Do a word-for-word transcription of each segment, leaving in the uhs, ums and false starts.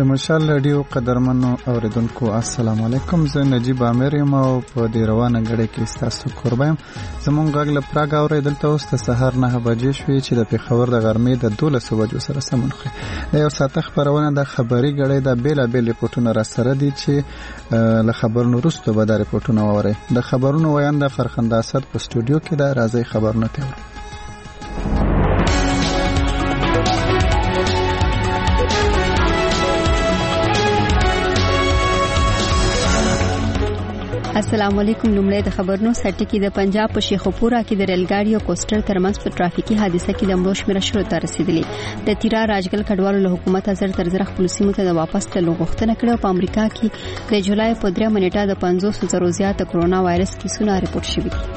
د مشال رادیو قدرمنو اوریدونکو السلام علیکم. زه نجیب عامر یم او په دې روانه غړې کې تاسو قربان یم. زمونږ غږ له پراګ اوریدل تاسو ته سحر نه بجې شوې چې د پیښور د غرمې د دولس بجو سره سمون خو د یو ساعت خبرونه د خبري غړې د بیل بیل ریپورتونه را سره دي چې له خبرونو وروسته به د ریپورتونه وره د خبرونو ویاند فرخنده اسد په استودیو کې د راځي خبرونه ته. السلام علیکم. لومړی د خبرونو سرټکی د پنجاب په شیخوپورا کې د ریلګاډي او کوسټر ترمنځ په ټرافیکي حادثه کې د مړو شمېر شروع ته رسیدلې. د تیرا راجګل کډوالو له حکومت زر تر زر خپل سیمو ته د واپس تلو غوښتنه کړې. په امریکا کې د جولای په درې منېټه د پنځوس زرو زیات کرونا وایرس کیسونه ریپورت شوي دي.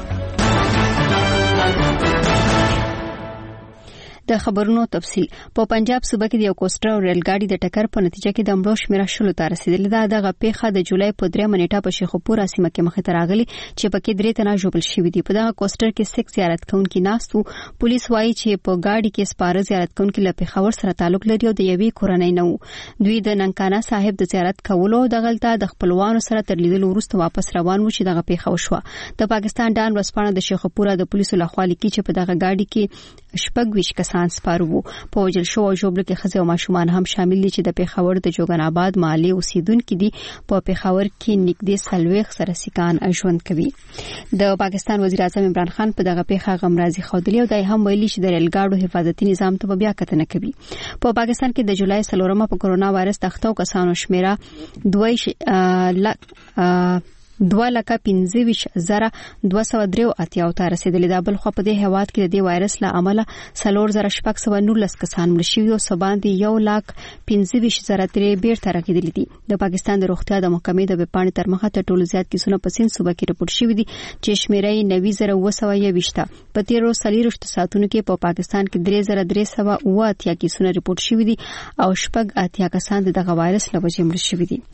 د خبرونو تفصیل. په پنجاب صوبه کې د یو کوسټر او ریلګاډي د ټکر په نتیجه کې د مړو شمېر شلو ته رسیدلې ده. دغه پیښه د جولای په درې منېټه په شیخوپورا سیمه کې مخې ته راغلي چې پکې درې تنه ژوبل شوي دي. په دغه کوسټر کې سکس زیارت کوونکي ناست وو. پولیس وایي چې په گاډي کې سپاره زیارت کوونکي له پیښور سره تعلق لري او د یوې کورنۍ نه وو. دوی د ننکانا صاحب د زیارت کولو او دغلته د خپلوانو سره تر لیدلو وروسته واپس روان وو چې دغه پیښه وشوه. د پاکستان ډان ورسپانه د شیخوپورا د پولیسو لخوا لیکي چې په دغه گاډي کې شپږ ویشت کسان سپاره وو. په وجل شو او جوړل کې خزه او ماشومان هم شامل دي چې د پیښور د جوګن آباد محلي اوسیدونکو دي. په پیښور کې نږدې سلويخ سره سکان ژوند کوي. د پاکستان وزیر اعظم عمران خان په دغه پیښه غمرازي خوده او دای هم ویلي چې د ریلګاډو حفاظتي نظام ته بیا کتنه کوي. په پاکستان کې د جولای سلورمه په کرونا وایرس تختو کسانو شمیره دوه ل دوه لکه پنځه ویشت زره دوه سوه درې اتیا ته رسیدلې ده. بل خو په دې هواد کې د دې وایرس له امله څلور زره شپږ سوه نولس کسان مړ شوي او سباندې یو لاک پنځه ویشت زره ترې بیرته راغلي دي. د پاکستان د روغتیا د محکمې د وپاڼې تر مخه تر ټولو زیات کیسونه په سند صوبه کې راپور شوي دي چې شمیره یې نوي زره اوه سوه یوویشت. په تیرو څلوېښتو ساعتونو کې په پاکستان کې درې زره درې سوه اوه اتیا کیسونه راپور شوي دي او شپږ اتیا کسان د دغه وایرس له وجې مړ شوي دي.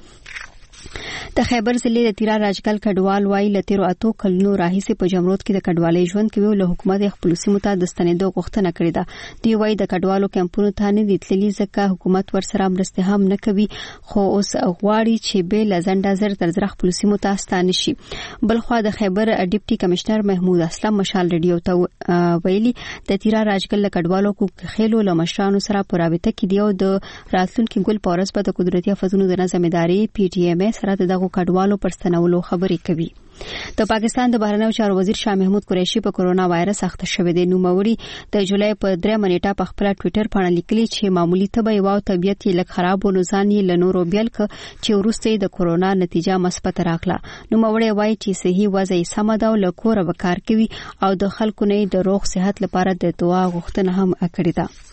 د خیبر ضلع د تیرا راجګل کډوال وای لتیرو اتو کلونو راهیسې په جمرود کې د کډوالۍ ژوند کوي او له حکومت خپل سیمو ته د ستنېدو غوښتنه کړې ده. دی وای د کډوالو کمپونو ته نه دتللی ځکه حکومت ورسره مرسته هم نه کوي خو اوس غواړي چې به لزنده زر تر زر خپل سیمو ته ستانه شي. بل خو د خیبر ډیپټي کمشنر محمود اسلم مشال رادیو ته ویلي د تیرا راجګل کډوالو کو خېلو له مشرانو سره پراوته کې دی او د راتلونکو ګل پورس په قدرتي افزونو د نظم اداري پی ټی ایم سره دغه کډوالو پر ستنولو خبرې کوي. د پاکستان د بهرنیو چارو وزیر شاه محمود قریشي په کرونا وایرس اخته شوی دی. نو موري د جولای په درې منېټه په خپل ټوئیټر باندې لیکلي چې معمولی تبه یو طبيعت یې لږ خراب و نو ځان یې لنورو بیل ک چې ورسته د کرونا نتیجه مثبت راغله. نو موري وایي چې صحیح وضع یې سم ده او له کوره وکړ کوي او د خلکو نه د روغ صحت لپاره د دعا غوښتنه هم کړې ده.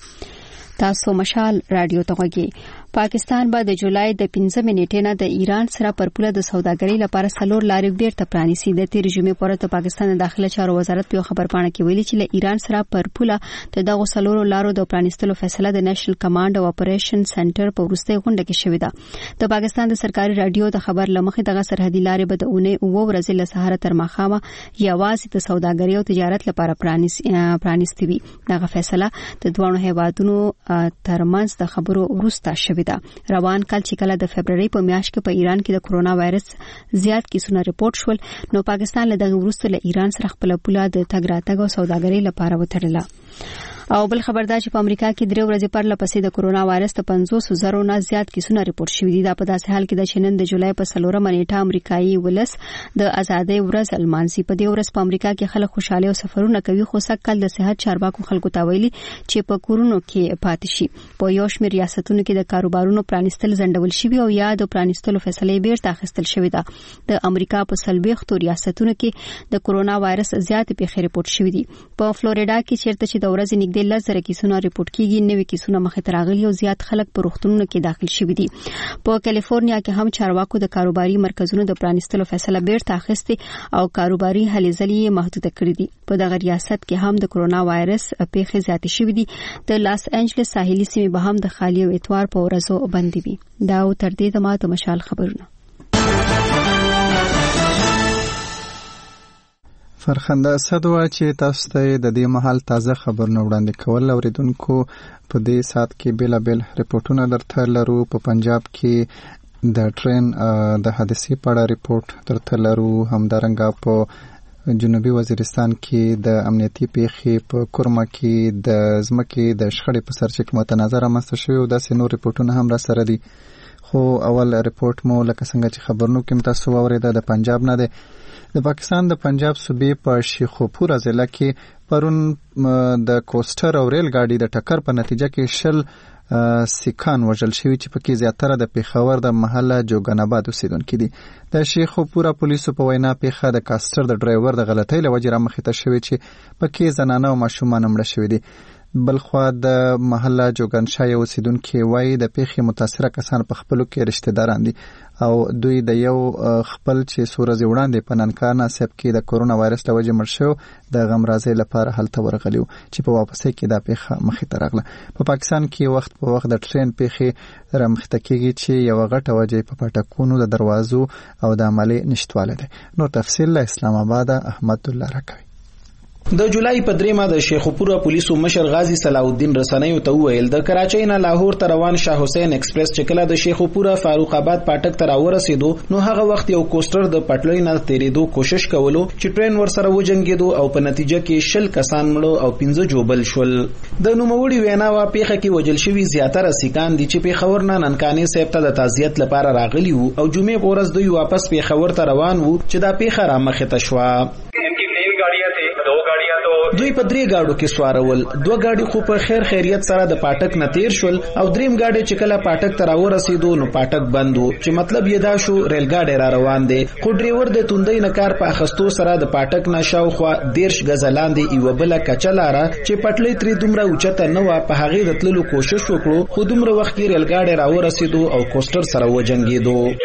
تاسو مشال رادیو ته غږی. پاکستان به د جولای د پنځه منېټې نه د ایران سره پر پوله د سوداګرۍ لپاره څلور لارې بیرته پرانیسي. د تیر جمعې پر د پاکستان د داخله چارو وزارت په خبر پاڼه کې ویلي چې له ایران سره پر پوله د دغه څلورو لارو د پرانیستلو فیصله د نېشنل کمانډ او اپریشن سنټر په وروستۍ غونډه کې شوې ده. د پاکستان د سرکاري رادیو د خبر لمخې دغه سرحدي لارې به د اونۍ اوه ورځې له سهار تر ماښامه یوازې د سوداګرۍ او تجارت لپاره پرانیستي وي. دغه فیصله د دوه هیوادونو ترمنځ د خبرو وروسته شوې ده. روان کال چې کله د فبرवरी په میاشت کې په ایران کې د کرونا وایرس زیات کیسونه ریپورت شول نو پاکستان له دغه وروسته له ایران سره خپل پوله د تګ راتګ او سوداګرۍ لپاره وتړله. او بل خبردار چې په امریکا کې درې ورځې پر لپسې د کرونا وایرس ته پنځوس زره نه زیات کیسونه ریپورت شوي دي. دا په داسې حال کې د چینن د جولای په څلورمه نیټه امریکایي ولس د ازادۍ ورځ المانسي. په دې ورځ په امریکا کې خلک خوشاله او سفرونه کوي خو سکل د صحت چارواکو خلکو ته ویلي چې په کورونو کې پاتې شي. په یو شمېر ریاستونو کې د کاروبارونو پرانیستل ځنډول شوي او یا د پرانیستلو فیصله بیرته اخیستل شوې ده. د امریکا په څلوېښتو ریاستونو کې د کرونا وایرس زیات پیښې ریپورت شوي دي. په فلوریډا کې چیرته چې د ورځې نږدې لس زره کیسونه ریپورت کیږي نوې کیسونه مخې ته راغلي او زیات خلک په روغتونونو کې داخل شوي دي. په کالیفورنیا کې هم چارواکو د کاروباري مرکزونو د پرانیستلو فیصله بیرته اخیستې او کاروباري هلې ځلې محدوده کړې دي. په دغه ریاست کې هم د کرونا وایرس پیښې زیاتې شوي دي. د لاس انجلس ساحلي سیمې به هم د خالی او اتوار په ورځو بندي وي. دا او تر دې د ما د مشال خبرونه. فرخنده صدوا چې تاسو ته د دې محل تازه خبرونه وړاندې کول اوریدونکو په دې سات کې بلا بل ریپورتونه درته لرو. په پنجاب کې د ټرین د حادثې په اړه ریپورت درته لرو. همدارنګه په جنوبي وزیرستان کې د امنیتي پیښې په کورما کې د ځمکې د شخړې په سر چې کومه تناظر رامنځته شوې او داسې نور ریپورتونه هم را سره دي. خو اول ریپورت مو لکه څنګه چې خبرونو کې تاسو واورېده د پنجاب نه دی. د پاکستان د پنجاب صوبې په شیخوپورا ضلع کې پرون د کوسټر او ریل ګاډي د ټکر په نتیجه کې شل سیکان وژل شوي چې پکې زیاتره د پیښور د محله جوګن آباد اوسیدونکي دي. د شیخوپورا پولیسو په وینا پیښه د کاستر د ډرایور د غلطۍ له وجې رامخې ته شوې چې پکې زنانه او ماشومان مړه شوي دي. بلخوا د محله جوګن شای اوسیدونکي وایي د پیښې متاثره کسان په خپلو کې رشتہ داران دي او دوی د یو خپل چې سورزي وړاندې په ننکانه سیب کې د کورونا وایرس له وجې مړ شو د غمرازۍ لپاره هلته ورغلیو چې په واپسې کې دا پیښه مخې ته راغله. په پاکستان کې وخت په وخت د ټرین پیښې رامخې ته کېږي چې یو غټه وجې په پټکونو د دروازو او د عملي نشټواله ده. نور تفصیل له اسلام آباد احمد الله راکوي. د جولای په دریمه د شیخوپورا پولیسو مشر غازی صلاح الدین رسنیو ته ویل د کراچۍ نه لاهور ته روان شاه حسین ایکسپریس چې کله د شیخوپورا فاروق آباد پاټک ته راورسېدو نو هغه وخت یو کوسټر د پټلۍ نه تیریدو کوشش کولو چې ټرین ورسره وجنګېدو او په نتیجه کې شل کسان مړه او پنځه جوبل شول. د نوموړي وینا وا پیښه کې وجل شوي زیاتره سیکان دي چې پیښور نه ننکانې صاحب ته د تعزیت لپاره راغلي وو او جمعې په ورځ دوی واپس پیښور ته روان وو چې دا پیښه رامخې ته شوه. دوی په درې گاډو کې سوارول. دوه گاډي خو په خیر خیریت سره د پاټک نه تیر شول او دریم گاډي چې کله پاټک ته راورسېدو نو پاټک بند وو چې مطلب یې دا شو ریل گاډي را روان دي. خو ډرایور د توندۍ نه کار په اخستو سره د پاټک نه شاوخوا دیرش غزه لاندې یو بل کچلاره چې پټلۍ تری دومره اوچته نه و په هغه د تللو کوشش وکړو خو دومره وخت کې ریل گاډي راورسېدو او کوسټر سره وجنګېدو.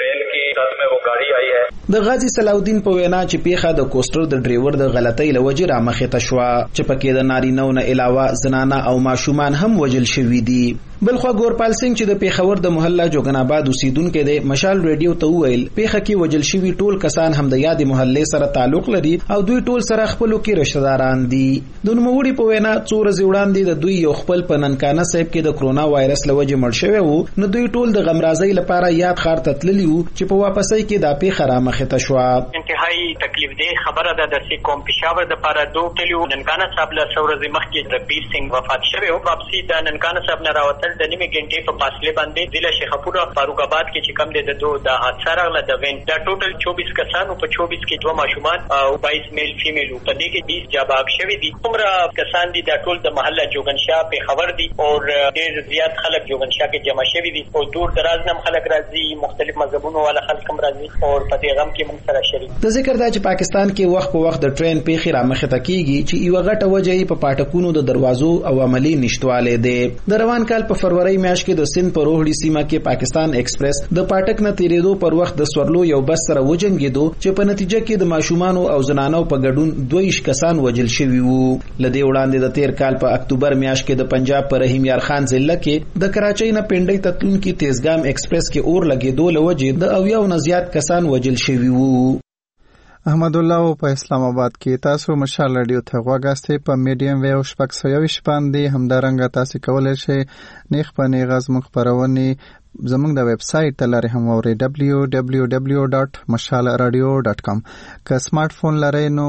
د غازی صلاح الدین په وینا چې پیښه د کوسټر د ډرایور د غلطۍ له وجې رامخې ته شوه چې پکې د نارینه‌و نه علاوه زنانه او ماشومان هم وژل شوي دي. بلخوا ګورپال سنگ چې د پیښور د محله جوګن آباد اوسیدونکو دی مشال ریډیو ته ویل پیښه کې وژل شوي ټول کسان هم د یادې محلې سره تعلق لري او دوی ټول سره خپلو کې رشتہ داران دي. د نوموړي په وینا څو ورځې وړاندې د دوی یو خپل په ننکانه صاحب کې د کرونا وایرس له وجې مړ شوی وو نو دوی ټول د غمرازۍ لپاره یاد ښار ته تللي وو چې په واپسۍ کې دا پیښه رامخې ته شوه. انتهایی تکلیف دی خبره ده د سیکوم پېښور د لپاره دوه تلو ننکانه صاحب له څو ورځې مخکې ربیر سنگ وفات شوی او واپسي د ننکانه صاحب نه راوتل د نیمې ګنټې په فاصله باندې ضلع شیخوپورا فاروق آباد کې چې کم دی د دوه د حادثه راغله د وین دا ټوټل چوبیس کسانو په چوبیس کې دوه ماشومان او بایس میل فیمیل په دې کې بیس جاباب شوي دي. عمره کسان دي دا ټول د محله جوګنشاه پېښور دي او ډېر زیات خلک جوګنشاه کې جمع شوي دي او دور دراز نه خلک راځي مختلف مذهبونو والا خلک هم راځي او په دې غم کې موږ سره شریک. د ذکر دا چې پاکستان کې وخت په وخت د ټرین پیښې رامخې ته کېږي چې یوه غټه وجه یې په پاټکونو د دروازو او عملي نشټوالی دی. د روان کال په فروری میاشت کې د سند په روهړي سیمه کې پاکستان ایکسپریس د پاټک نه تیریدو پر وخت د سورلو یو بس سره وجنګېدو چې په نتیجه کې د ماشومانو او زنانو په ګډون دوه ویشت کسان وژل شوي وو. له دې وړاندې د تیر کال په اکتوبر میاشت کې د پنجاب په رحیم یار خان ضلع کې د کراچۍ نه پنډۍ ته تلونکي تیزګام ایکسپریس کې اور لګېدو له وجې د اویاو نه زیات کسان وژل شوي وو. احمد الله په اسلام آباد کې تاسو مشال رادیو ته غواګاستې په میډیم ویو شپږ سوه یوویشت باندې همدارنګه تاسو کولی شئ نیغ په نیغه زموږ خپرونې زموږ د ویب سایټ ته لارې هم واورئ ډبلیو ډبلیو ډبلیو ډاټ مشال رادیو ډاټ کام. که سمارټ فون لرئ نو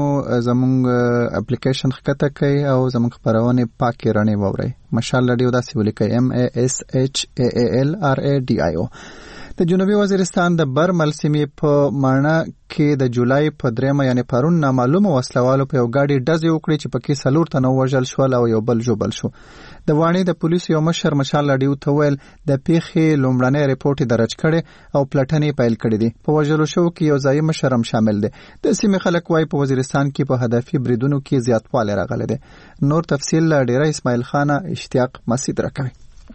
زموږ اپلیکیشن ښکته کړئ او زموږ خپرونې پاکې رڼې واورئ. مشال رادیو داسې ولیکئ ایم ای ایس ایچ ای ای ایل آر ای ډي آی او. د جنوبي وزیرستان د برمل سیمې په ماڼه کې د جولای په دریمه یعنی پرون نامعلومه وسلوالو په یو ګاډي ډزې وکړې چې پکې څلور تنه وژل شول او یو بل ژوبل شو. د واڼې د پولیسو یو مشر مشال رادیو ته ویل د پیښې لومړنی ریپورټ درج کړي او پلټنې پیل کړي دي. په وژلو شوو کې یو ځایي مشر هم شامل دی. د سیمې خلک وایي په وزیرستان کې په هدفي بریدونو کې زیاتوالی راغلی دی. نور تفصیل له ډیره اسماعیل خان اشتیاق مسعود راکوي.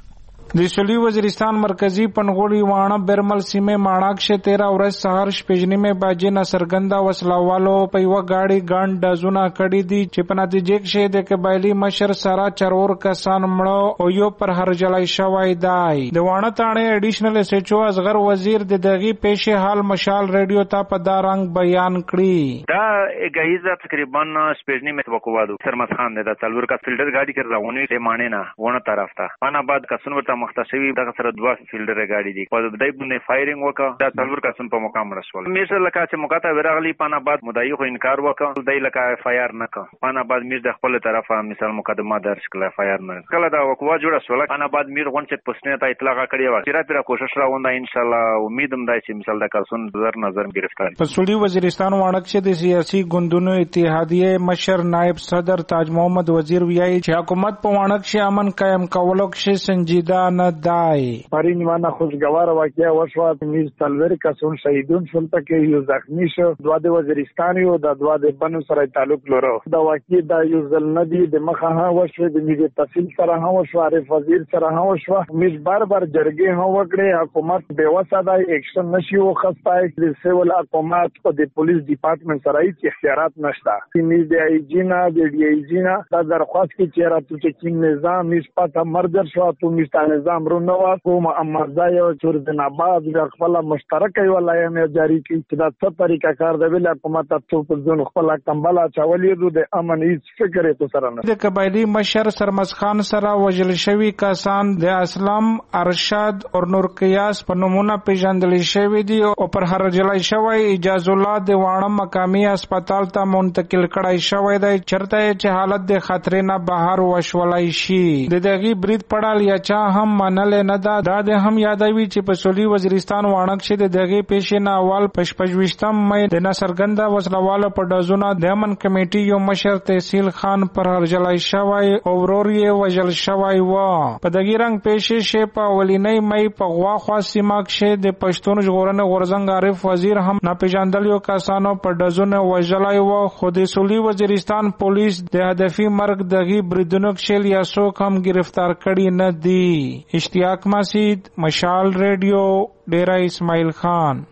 د سولي وزیرستان مرکزی پنغوړي وانه برمل سیمه ماڼاکشه تیرا ورځ سهار شپږ نیمه بجې نه سرګندا وسلوالو په یو گاډي ګاند دزونه کړي دي چې په نتیجه کې د قبایلی مشر سره چرور کسان مړو او یو پر هرجلای شوی دی. د وانه تانه اډیشنل ایس ایچ او اصغر وزیر د دغه پیښې حال مشال ریډیو ته په دارنګ بیان کړی. دا غیزه تقریبا شپږ نیمه وکوادو سرمس خان د تلور کا فیلډر گاډي کې راونی ته مانې نه ونه طرف ته انا بعد کسن ورته مختصوي دغه سره دوا فیلډر گاډي دي په دای باندې فایرینګ وکړه دا تلور کسن په مقام رسول میشه لکه چې مقاطه ورغلی پانا بعد مدعی خو انکار وکړ دای لکه فایر نه کړ پانا بعد میر د خپل طرفه مثال مقدمه درج کړه فایر نه کله دا وکوا جوړه سول پانا بعد میر غون چې پسنه ته اطلاع کړی و چې را پیرا کوشش راونده ان شاء الله امیدم دای چې مثال د کسن نظر نظر گرفتار. په سولي وزیرستان وانکشه د سیاسي ګوندونو اتحادیه مشر نائب صدر تاج محمد وزیر ویایي چې حکومت په وانکشه امن قائم کولو کې سنجیده نه دی. پرین مانه خوشگوار واقعیا وشو میز تلور کسون شهیدون شول تکه یو زخمی شو دوا د وزیرستان یو د دوا د بنو سره تعلق لرو دا واقعي دا یو ځل ندی د مخه ها وشو د میز تفصیل سره ها وشو عارف وزیر سره ها وشو میز بار بار جرګه ها وکړي حکومت به وساده اکشن نشي او خستای د سیول حکومت او د پولیس ډپارټمنټ سره هیڅ اختیارات نشته. میز د ای جی نه د ډی ای جی نه دا درخواست کی چیرې تو چې کوم نظام میز پته مرجر شو تو میز ته نظام رو نو کوم امرځای او چور د نباز د خپل مشترک یو لایم جاری کی چې دا څه طریقه کار دی ویل حکومت ته په ځون خپل کمبلا چولې د امن هیڅ فکر ته سره نه. د قبایلی مشر سرمس خان سره وجل شوی کسان د اسلام ارشاد او نور قیاس په نمونه پیژندل شوی دي او پر هرجلای شوی اجازه الله د وانه مقامی هسپتال ته منتقل کړای شوی دی چرته چې حالت د خطر نه بهر وشولای شي. د دغه برید پړال یا چا هم منل نه دا د هم یادوي چې په سولي وزیرستان وانکشه د دغه پیښې نه اول پښپښويشتم مې د نصرګندا وسلواله په دزونه د امن کمیټي یو مشر تحصیل خان پر هرجلای شوی او ورور یې وجل شوی و. په دغه رنګ پیښې شې په ولینې مې په غوا خوا سیمه کې د پښتون ژغورنې غورزنګ عارف وزیر هم ناپېژندل یو کسانو په دزونه وجلای و. خو د سولي وزیرستان پولیس د هدفي مرګ دغه بریدونو کې یا څوک هم گرفتار کړي نه دي. اشتیاق مسید مشال ریډیو ډیرا اسماعیل خان.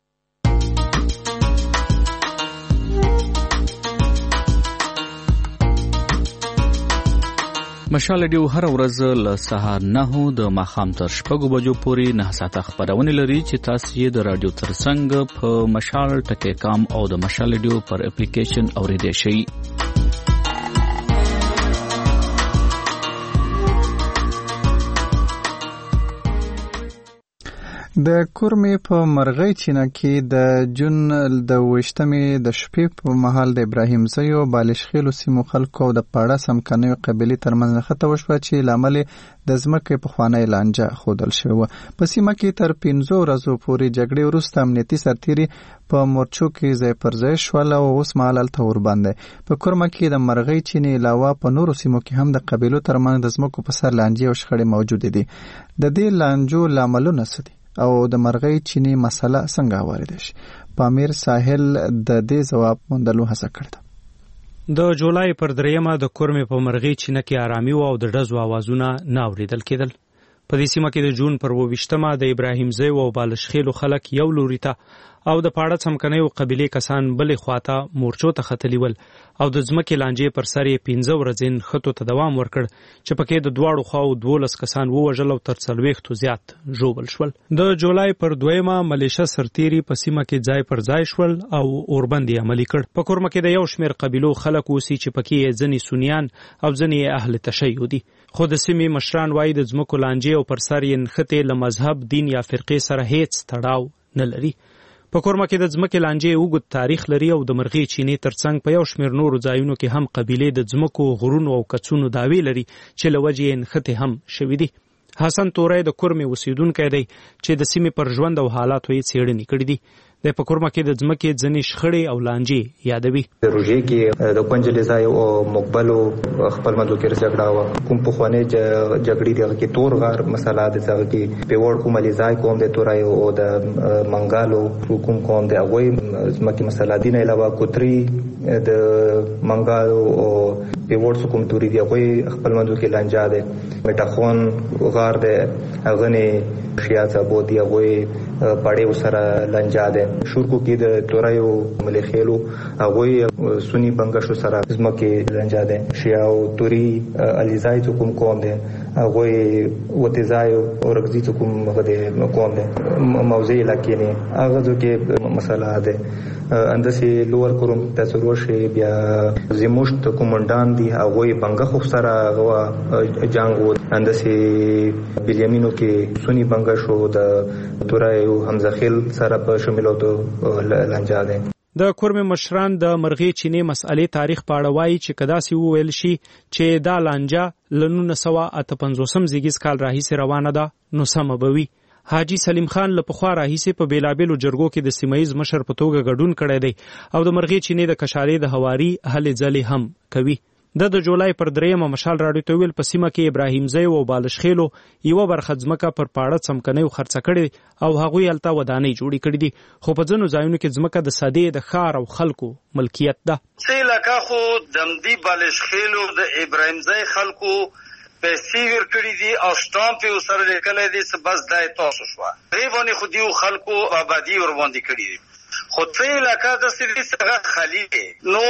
مشال ډیو هر ورځ له سهار نه د ماښام تر شپږو بجو پورې نه ساعته خبرونه لري چې تاسو یې د رادیو ترڅنګ په مشال ټکی کام او د مشال ډیو پر اپلیکیشن اوریدئ شئ. د کورمې په مرغۍ چینه کې د جون د وشتمې د شپې په مهال د ابراهیم زیو بالشخیلو سیمو خلکو د پاړه سمکنیو قبيلي ترمنځ نښته وشوه چې لامل د ځمکې په خوانی لانجه خودل شو. په سیمه کې تر پنځو ورځو پورې جګړې وروسته امنیتي سرتیري په مورچو کې ځای پر ځای شول او اوس مهال هلته ورباندې. په کورمه کې د مرغۍ چینې علاوه په نورو سیمو کې هم د قبیلو ترمنځ د ځمکو په سر لانجې او شخړې موجودې دي. د دې لانجو لاملونه څه دي او د مرغۍ چینې مسله څنګه وارد شي؟ پامیر ساحل د دې ځواب موندلو هڅه کړې. د جولای پر دریمه د کورمې په مرغۍ چینه کې آرامي او د ډزو اوازونه نه اوریدل کېدل. په دې سیمه کې د جون پر اوویشتمه د ابراهیم زی او بالشخیلو خلک یو لوري ته او د پاړه څمکنیو قبیلې کسان بلې خواته مورچو ته ختلی ول او د ځمکې لانجې پر سر یې پنځه ورځې نښتو ته دوام ورکړ چې پکې د دواړو خواو دولس کسان ووژل او تر څلوېښتو زیات ژوبل شول. د جولای پر دویمه ملیشه سرتیري په سیمه کې ځای پر ځای شول او اوربند یې عملي کړ. په کورمه کې د یو شمېر قبیلو خلک اوسي چې پکې یې ځینې سنیان او ځینې اهل تشیع دي. خو د سیمې مشران وایي د ځمکو لانجې او پر سر یې نښتې له مذهب، دین یا فرقې سره هیڅ تړاو نه لري. په کورمه کې د ځمکې لانجې اوږد تاریخ لري او د مرغۍ چینې ترڅنګ په یو شمېر نورو ځایونو کې هم قبیلې د ځمکو، غرونو او کڅونو دعوې لري چې له وجې یې نښتې هم شوي دي. حسن توری د کورمې اوسیدونکی دی چې د سیمې پر ژوند او حالاتو یې څېړنې کړي دي. د په کورمه کې د ځمکې ځینې شخړې او لانجې یادوي. د روژې کې د کونجلې ځای او مقبلو خپل منځو کې جګړه وه. کوم پخوانۍ جګړې دغه کې تور غار مسله د هغه کې پیوړ کوملي ځای کوم د تورای او د منګالو کوم کوم د هغوی ځمکې مسله دي نه علاوه کوتري د منګالو او پیوړ کوم توري دی هغه خپل منځو کې لانجا ده میټاخون غار ده هغه نه شیاته بو دی هغه پړې وسره لانجا ده شورکو کې د تورایو ملخېلو هغه سنی بنگشو سره زمکه لانجا ده شیاو توري الیزای کوم کوم ده هغه وتزایو اورګزي کوم هغه ده کوم ده موضوع علاقې نه هغه کې مسله ده اندسه لوور کوم تاسو روشه بیا زموشت کومندان دی هغه بنگا خو سره هغه جنگ اندسه بلیامینو کې سنی بنگا شو د تورایو حمزه خیل سره په شاملوتو لانجا ده د کورم مشران د مرغې چینه مسئلې تاریخ پاړه وایي چې کداسي ویل شي چې دا لانجا لنونه سوا اته پنځوسم زیږیز کال راهیسې روانه ده نو سم بوي حاجی سلیم خان له پخوا راهیسې په بیلابېلو جرګو کې د سیمایي مشر په توګه ګډون کړی دی او د مرغې چینه د کشارې د هواري هلې ځلې هم کوي د د جولای پر دریمه مشال راډیو ته ویل په سیمه کې ابراهیم زئی او بالشخیلو یو برخه ځمکه پر پاړه څمکنیو خرڅ کړي او هغوی هلته ودانۍ جوړې کړې دي خو په ځینو ځایونو کې ځمکه د سادې د ښار او خلکو ملکیت ده. څه علاقه خو دمدی بالشخیلو د ابراهیم زئی خلکو پیسې ورکړي دي او سټامپ یې سره لیکلی دی چې بس دا تاسو شوه دې باندې خو دیو خلکو آبادي ور باندې کړي دي خو څه علاقه داسې دي چې هغه خالي دی نو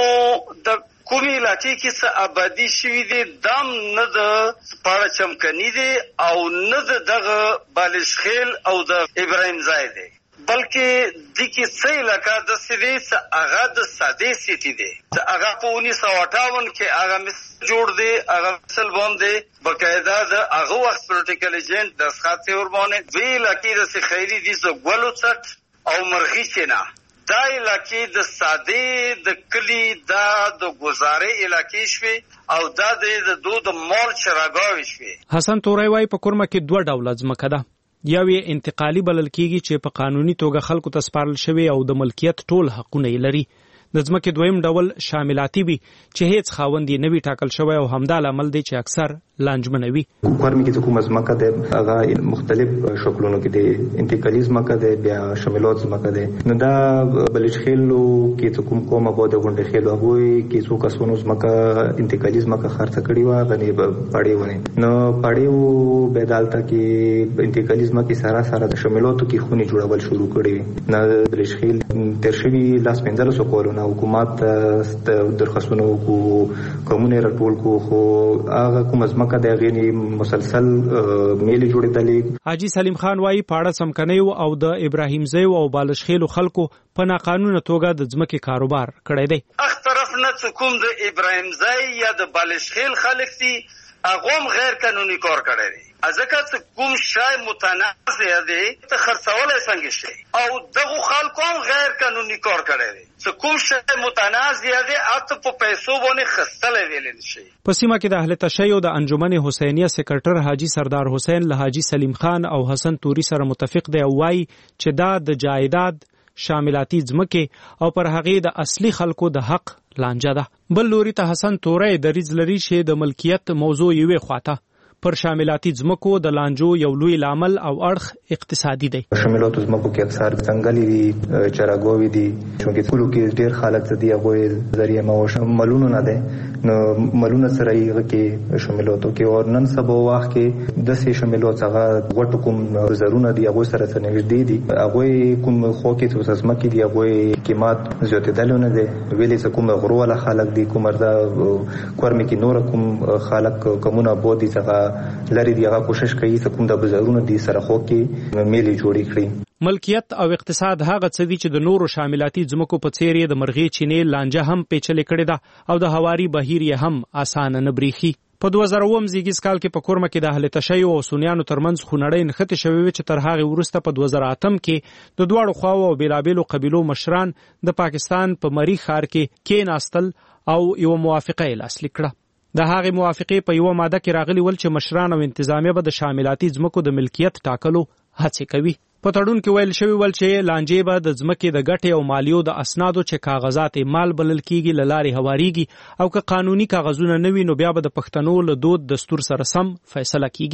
د کومې علاقې کې څه آبادي شوي دي دام نه د پاړه چمکني دي او نه د دغه بالشخیل او د ابراهیم زئی دی بلکې د کې څه علاقه داسې دي چې هغه د سادې سیټي دی چې هغه په انیس سو اټاون کې هغه مثل جوړ دی هغه مثل باندې باقاعده د هغه وخت پروټیکل ایجنټ دستخط یې ور باندې دوی علاقې داسې خیري دي چې ګلو څټ او مرغی چینه دا علاقې د سادې د کلی دا د گزارې علاقې شوي او دا د دو د مال چراګاوي شوي. حسن تورای وای په کورمه کې دوه ډوله ځمکه ده یو یې انتقالي بلل کیږي چې په قانوني توګه خلکو ته سپارل شوی او د ملکیت ټول حقونه یې لري د ځمکې دویم ډول شاملاتي وي چې هیڅ خاوند یې نه وي ټاکل شوی او همدا لامل دی چې اکثر لانجمنه وي. کورمه کې کومه ځمکه ده هغه مختلف شکلونو کې دي انتقالي ځمکه ده بیا شاملات ځمکه ده نو دا بلشخیلو کې کوم کومه بوده غونډه خېلو هغه کې څو کسونو ځمکه انتقالي ځمکه خرڅ کړي و غني پړې ونه نو پړې و بدالته کې انتقالي ځمکه سره سره د شاملاتو کې خوني جوړول شروع کړي نه بلشخیل ترشوی لاس پنځه سو کورونه حکومت درخواستونه کو کومونه راټول کو خو هغه کوم ځمکه د غینی مسلسل میلي جوړېدلې. حاجی سلیم خان وايي پاړه سمکنیو او د ابراهیم زئی او بالشخیلو خلکو په ناقانونه توګه د ځمکې کاروبار کړی دی. اخ طرف نه کوم د ابراهیم زئی یا د بالشخیل خلک دي هغه غیر قانوني کار کړی دی ځکه چې کوم شای متنازع دی ته خرڅولای څنګه شي او دغه خلکو هم غیر قانوني کار کړی دی چې کوم شای متنازع دی اته په پیسو باندې خرڅلای ویل شي. په سیمه کې د اهل تشیع د انجمن حسینیه سکرټر حاجی سردار حسین له حاجی سلیم خان او حسن توري سره متفق دی او وايي چې دا د جایداد شاملاتي ځمکې او پر هغې د اصلي خلکو د حق لانجه ده. بل لوري ته حسن توري دریځ لري چې د ملکیت موضوع یې خواته پر شاملاتي ځمکو د لانجو یو لوی لامل او اړخ اقتصادي دی. شاملاتو ځمکو کې اکثر څنګهلي دي چراګاوي دي چې کلو کې ډېر خلک دي هغه ذریعہ معاش ملونه نه ده نو ملونه سره یې کې شاملاتو کې او نن سبا وخت کې د سې شاملات هغه وټ کوم زرونه دي هغه سره نږدې دي هغه کوم خو کې څه ځمکې دي هغه قیمت زیاتېدلونه دي ویلې څه کوم غرو ولا خلک دي کوم مردا کورمه کې نور کوم خلک کومونه بودي څنګه لري دی هغه کوشش کوي چې کوم د بازارونو دي سره خو کې میلي جوړې کړي. ملکیت او اقتصاد هغه څه دي چې د نورو شاملاتي ځمکو په څیر د مرغې چینې لانجه هم پیچلې کړې ده او د هواري بهیر یې هم اسانه نه بریخي. په دوه زره اووم زیږیز کال کې په کورمه کې د اهل تشیع او سنیانو ترمنځ خونړۍ نښتې شوې وې چې تر هغې وروسته په دوه زره اتم کې د دواړو خواو او بیلابیلو قبیلو مشران د پاکستان په مری ښار کې کېناستل او یوه موافقه یې لاسلیک کړه. د هغې موافقې په یوه ماده کې راغلي ول چې مشران او انتظامیه به د شاملاتي ځمکو د ملکیت ټاکلو هڅې کوي. په تړون کې ویل شوي ول چې لانجې به د ځمکې د ګټې او مالیو د اسنادو چې کاغذات مال بلل کیږي له لارې هواریږي او که قانوني کاغذونه نه وي نو بیا به د پښتنو له دود دستور سره سم فیصله کیږي.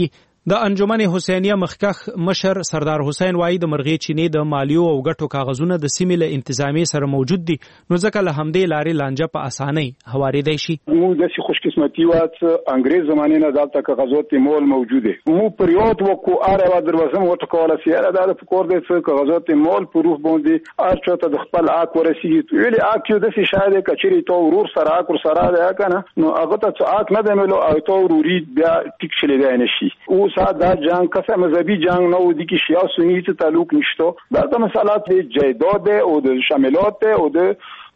د انجمن حسینیه مخکخ مشر سردار حسین وایي د مرغې چینې د مالیو او ګټو کاغذونه د سیمې له انتظامی سره موجود دي، نو ځکه له همدې لارې لانجه په اسانۍ هوارېدای شي. موږ د خوش قسمتي وات انګريز زمانه نه دالته کاغذات مول موجوده، مو پریوت وکو اره و دروازه مو ټکوله سیاره د فکر د کاغذات مول پروف باندې ارچته د خپل اک ورسیږي ویلي اک یو د شي شاید کچري تو ورور سره اک ور سره ده کنه، نو هغه ته اک نه دملو او تو وروري بیا ټیک شلې ده نشي. او ساده جنگ کسه مذهبي جنگ نه ودی کی شیا سنی ته تعلق نشته، دا د مسالات جیداد او د شاملات او د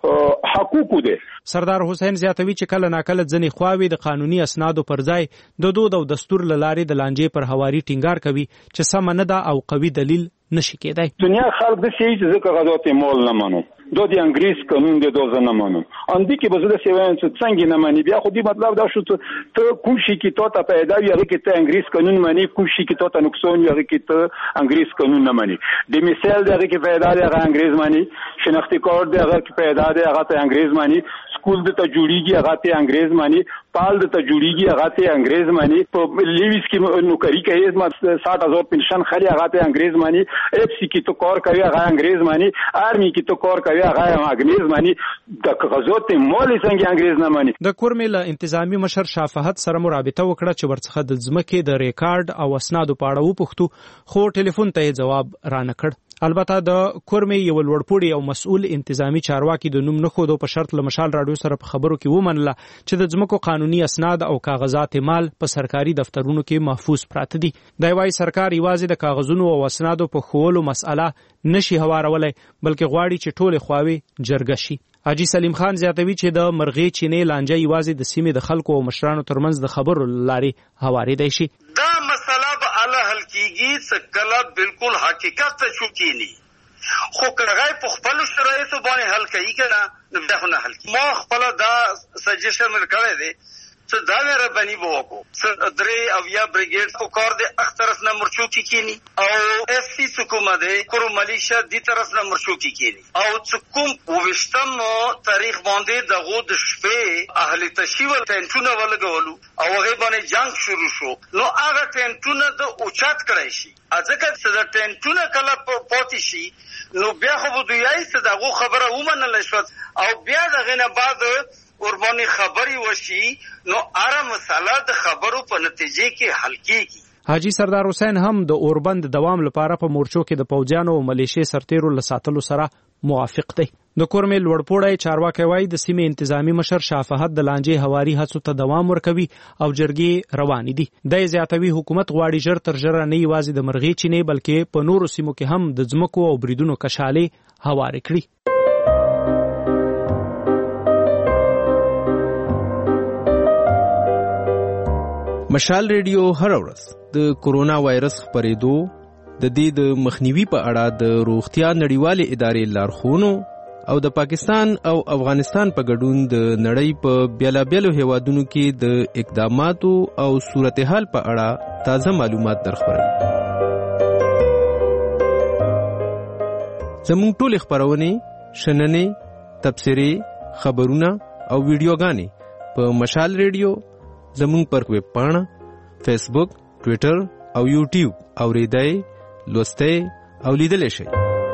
حقوقو ده. سردار حسین زیاتوي چې کله ناکله ځنې خواوي د قانوني اسنادو پر ځای د دود او دستور لارې د لانجې پر هواري ټینګار کوي چې سم نه ده او قوي دلیل نشي کېدای. دنیا خلک د سې چې کاغذات مول نه مانو، دو د انګریز قانون د دوزه نه مانو، اندی کې بزده سیوان چې څنګه نه مانی، بیا خو دې مطلب دا شو ته کوم شي کې تو ته پیدا وي هغه کې ته انګریز قانون مانی، کوم شي کې تو ته نقصان وي هغه کې ته انګریز قانون نه مانی. د مثال دغه کې پیدا دی هغه انګریز مانی، شناختی کارت دی هغه کې پیدا دی هغه ته انګریز مانی، سکول د ته جوړیږي هغه ته انګریز مانی، پال د ته جوړیږي هغه ته انګریز مانی، په لیویس کې نوکری کوي ما ساठ هزار پنشن خالي هغه ته انګریز مانی، اف سی کې تو کار کوي هغه انګریز مانی، آرمی کې تو کار کوي هغه انګریز مانی، د کاغذات مول څنګه انګریز نه مانی. د کورمې له انتظامی مشر شافهت سره مرابطه وکړه چې ورڅخه د ځمکې د ریکارډ او اسنادو په اړه وپوښتو، خو ټلیفون ته جواب را نه کړ. البته د کورمې یو لوړپوړي او مسؤل انتظامی چارواکي د نوم نه خودو په شرط له مشال راډیو سره په خبرو کې ومنله چې د ځمکو قانوني اسناد او کاغذات مال په سرکاري دفترونو کې محفوظ پراته دي. دا وايي سرکار یوازې د کاغذونو او اسنادو په خولو مسأله نشي هوارولای، بلکې غواړي چې ټول خواوي جرګه شي. حاجی سلیم خان زیاتوي چې د مرغې چینې لانجه یوازې د سیمې د خلکو او مشرانو ترمنځ د خبرو لارې هوارېدای شي. دا مسله به الله حل کیږي چې کله بالکل حقیقت ته شوکینی، خو کله په خپل شرایطو باندې حل کوي کنه نو دا نه حل کی. ما خپل دا سجیشن ورکړی دی چې دا مې ربانی بوکو چې درې او یا بریګیډ کو کار د اخ طرف نه مرچو کی کینی او اف سی حکومت د کورو ملیشیا دی طرف نه مرچو کی کینی او چې کوم وشتم تاریخ باندې دغه د شپې اهل تشیول ټنټونه ولګولو او هغه باندې جنگ شروع شو، نو هغه ټنټونه د اوچات کړی شي، ځکه چې د ټنټونه کله پاتې شي نو بیا خو دویای چې دغه خبره ومنل شو او بیا دغه نه بعد وربانی خبري وشي، نو اره مسله د خبرو په نتیجه کې حل کیږي. حاجی سردار حسین هم د اوربند دوام لپاره په مورچو کې د پوجانو او ملیشي سرتیرو لساتلو سره موافق دی. د کورمې لوړپوړی چارواکي وایي د سیمې انتظامی مشر شافهت د لانجې هواري هڅو ته دوام ورکوي او جرګې روانې دي. د زیاتوي حکومت غواړي ژر تر ژره نه یوازې د مرغې چینې بلکې په نورو سیمو کې هم د ځمکو او بریدونو کشالې هوارې کړي. مشال ریډیو هر ورځ د کورونا وایرس خپرېدو د دې د مخنیوي په اړه د روغتیا نړیوالې ادارې لارښوونو او د پاکستان او افغانستان په ګډون د نړۍ په بیلابیلو هیوادونو کې د اقداماتو او صورتحال په اړه تازه معلومات درخبروي. زموږ ټولې خپرونې، شننې، تبصرې، خبرونه او ویډیوګانې په مشال ریډیو زمون پر ویب پاڼه، فیسبوک، ټویټر او یوټیوب اوریدای، لوستای او لیدل شي.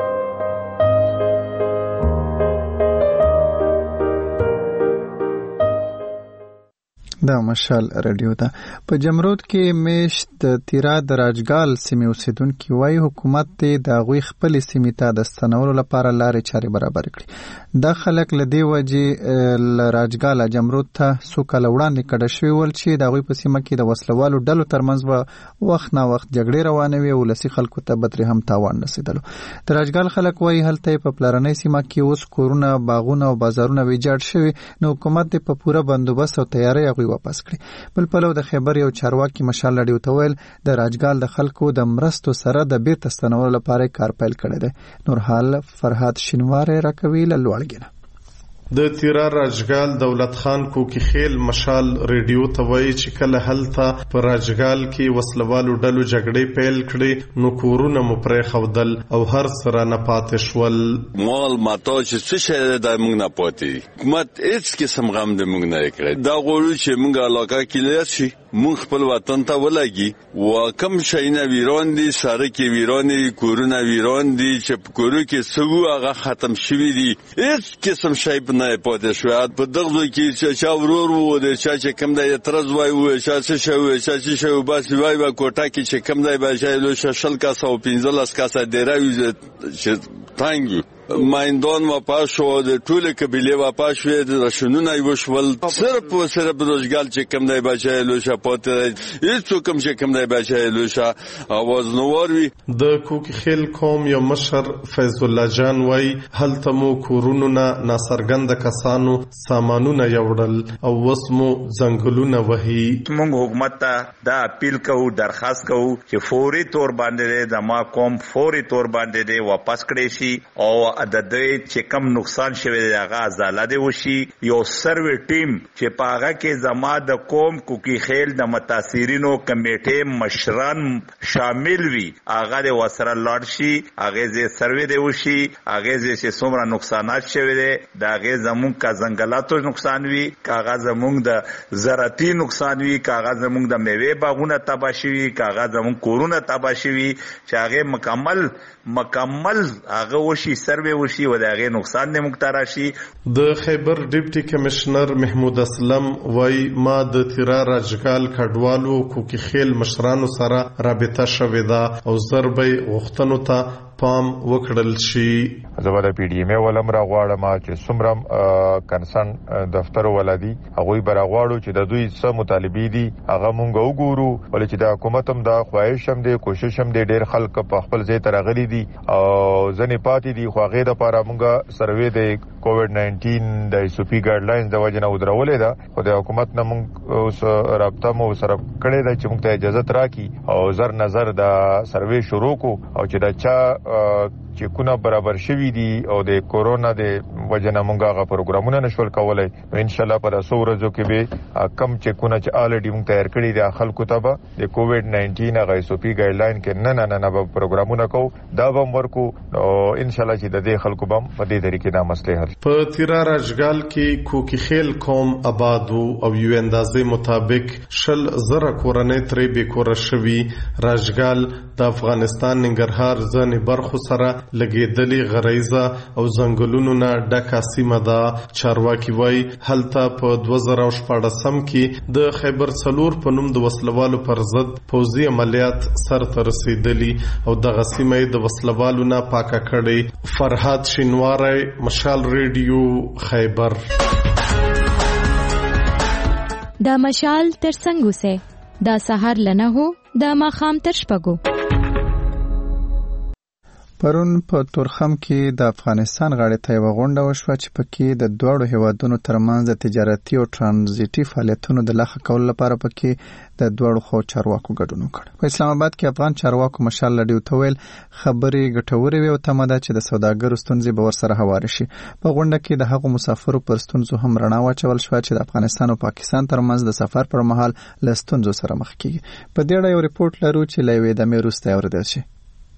دا مشال رادیو ده. په جمرود کې میشت د تیرا د راجګال سیمې اوسیدونکي وایي حکومت ته د هغوی خپلې سیمې ته د ستنولو لپاره لارې چارې برابر کړي. دا خلک له دې وجې له راجګاله جمرود ته څو کاله وړاندې کډه شوي ول چې د هغوی په سیمه کې د وسلوالو ډلو ترمنځ به وخت نا وخت جګړې روانې وي او ولسي خلکو ته به ترې هم تاوان رسېدلو. د راجګال خلک وایي هلته یې په پلرنۍ سیمه کې اوس کورونه، باغونه او بازارونه ویجاړ شوي، نو حکومت یې په پوره بندوبست او تیاری هغوی واپس کړي. بل پلو د خیبر یو چارواکي مشال راډیو ته ویل د راجګال د خلکو د مرستو سره د بیرته ستنولو لپاره کار پیل کړی دی. نورحال فرهاد شینواری راکوي له لوړګي نه. د تیرا راجګال دولت خان کوکی خیل مشال ریډیو ته وایي چې کله هلته په راجګال کې وسلوالو ډلو جګړې پیل کړې نو کورونه مو پرې خودل او هر سره نه پاتې شول. مال ماته چې څه شي د موږ نه پاتې حکومت هیڅ قسم غم د موږ نه کړی. دا غوړو چې موږ علاقه کې لږ شي موږ خپل وطن ته ولګي و کم شي نه ویران دي سره کې ویران دي کورونه ویران دي چې کورو کې سګو هغه ختم شوی دي هیڅ قسم شي نه پاتې شو. په دغه کې چې چا ورور وو د چا چې کم د اعتراض وای وو چا څه شو چا څه شو بس وای و کوټه کې چې کم دی بچای له شل کاسه او پنځلس کاسه ډیراوي چې تانګي مایندون واپس شو د ټوله قبيله واپس شو د رشنونه وشول صرف او صرف روزګال چې کم دی بچای له شپات هیڅ کوم چې کم دی بچای له شا اواز نور وی. د کوک خیل قوم یو مشر فیض الله جان وای هلته مو کورونو نه ناصرګند کسانو سامانونه یوړل او وسمو ځنګلونه وهي. موږ حکومت ته دا اپیل کوو درخواست کوو چې فوري تور باندې د ما قوم فوري تور باندې واپس کړي شي او د دې چې کم نقصان شوی دی هغه ازاله وشي. یو سروي ټیم چې پاغه کې زما د قوم کوکی خیل د متاثرینو کمیټې مشران شامل وي هغه د وسره لاړ شي هغه زې سروي دی وشي هغه زې چې څومره نقصانات شوی دی دا هغه زمونږ کا ځنګلاتو نقصان وي کاغه زمونږ د زراعتي نقصان وي کاغه زمونږ د میوه باغونه تباہ شوي کاغه زمونږ کورونه تباہ شوي چې هغه مکمل مکمل هغه وشي سروي وشي و دغه نقصان نه مقترا شي. د خیبر ډیپټي کمشنر محمود اسلم وای ما د تیرا راجګال کډوالو کوکی خیل مشرانو سره رابطه شوې ده او ضربې غختنو ته پام وکړل شي. زبر پی ډی ایم ولم را غواړم چې سمرم کنسرن دفتر ولادي هغه بر غواړو چې د دوی څه مطالبه دي هغه مونږ وګورو ولې چې د حکومت هم د خواهش هم دي کوشش هم دي ډیر خلک په خپل ځای ترغلي دي او ځنې پاتې دي خو هغه د لپاره مونږ سروې د کووډ ناینټین د ایس او پی ګایډلاینز د وجه نه ودرولې ده خو د حکومت نه مونږ اوس رابطه مو سره کړې ده چې مونږ ته اجازه راکړي او زر نظر د سروې شروع کو او چې دا چا چې کونه برابر شوي دي او د کورونا د وجه نه مونږ هغه پروګرامونه نشول کولای نو ان شاء الله په تاسو ورځو کې به کم چې کونه چې الریډي مونږ تیار کړی دي خلکو ته به د کووډ ناینټین هغه ایس او پی ګایډلاین کې نه نه نه به پروګرامونه کو دا به ورکو او ان شاء الله چې د دې خلکو به په دې طریقې دا مسله حل. په تیرا راجګال کې کوکی خیل قوم آبادو او یو اندازې مطابق شل زره کورنۍ ترې به کور شوي. راجګال د افغانستان ننګرهار ځنې برخو سره لګیدلې غریزه او ځنګلونو نه ډکه سیمه ده. چارواکي وایي هلته په دوه زره شپاړسم کې د خیبر څلور په نوم د وسلوالو پر ضد پوځي عملیات سرته رسیدلي او دغه سیمه د وسلوالو نه پاکه کړې. فرهاد شینواری مشال ریډیو خیبر. دا مشال تر څنګه سه دا سحر لنه هو دا ماخام تر شپګو. پرون په تورخم کې د افغانستان غاړې ته یوه غونډه وشوه چې پکې د دواړو هیوادونو ترمنځ د تجارتي او ترانزیټي فعالیتونو د لغوه کولو لپاره پکې د دواړو خوا چارواکو ګډون وکړ. په اسلام آباد کې افغان چارواکو مشال لډیو ته ویل خبرې ګټورې وي او تمه ده چې د سوداګرو ستونزې به ورسره هوارې شي. په غونډه کې د هغو مسافرو پر ستونزو هم رڼا واچول شوه چې د افغانستان او پاکستان ترمنځ د سفر پر مهال له ستونزو سره مخ کیږي. په دې اړه یو ریپورت لرو چې له یوې دمې وروسته اورېدل شي.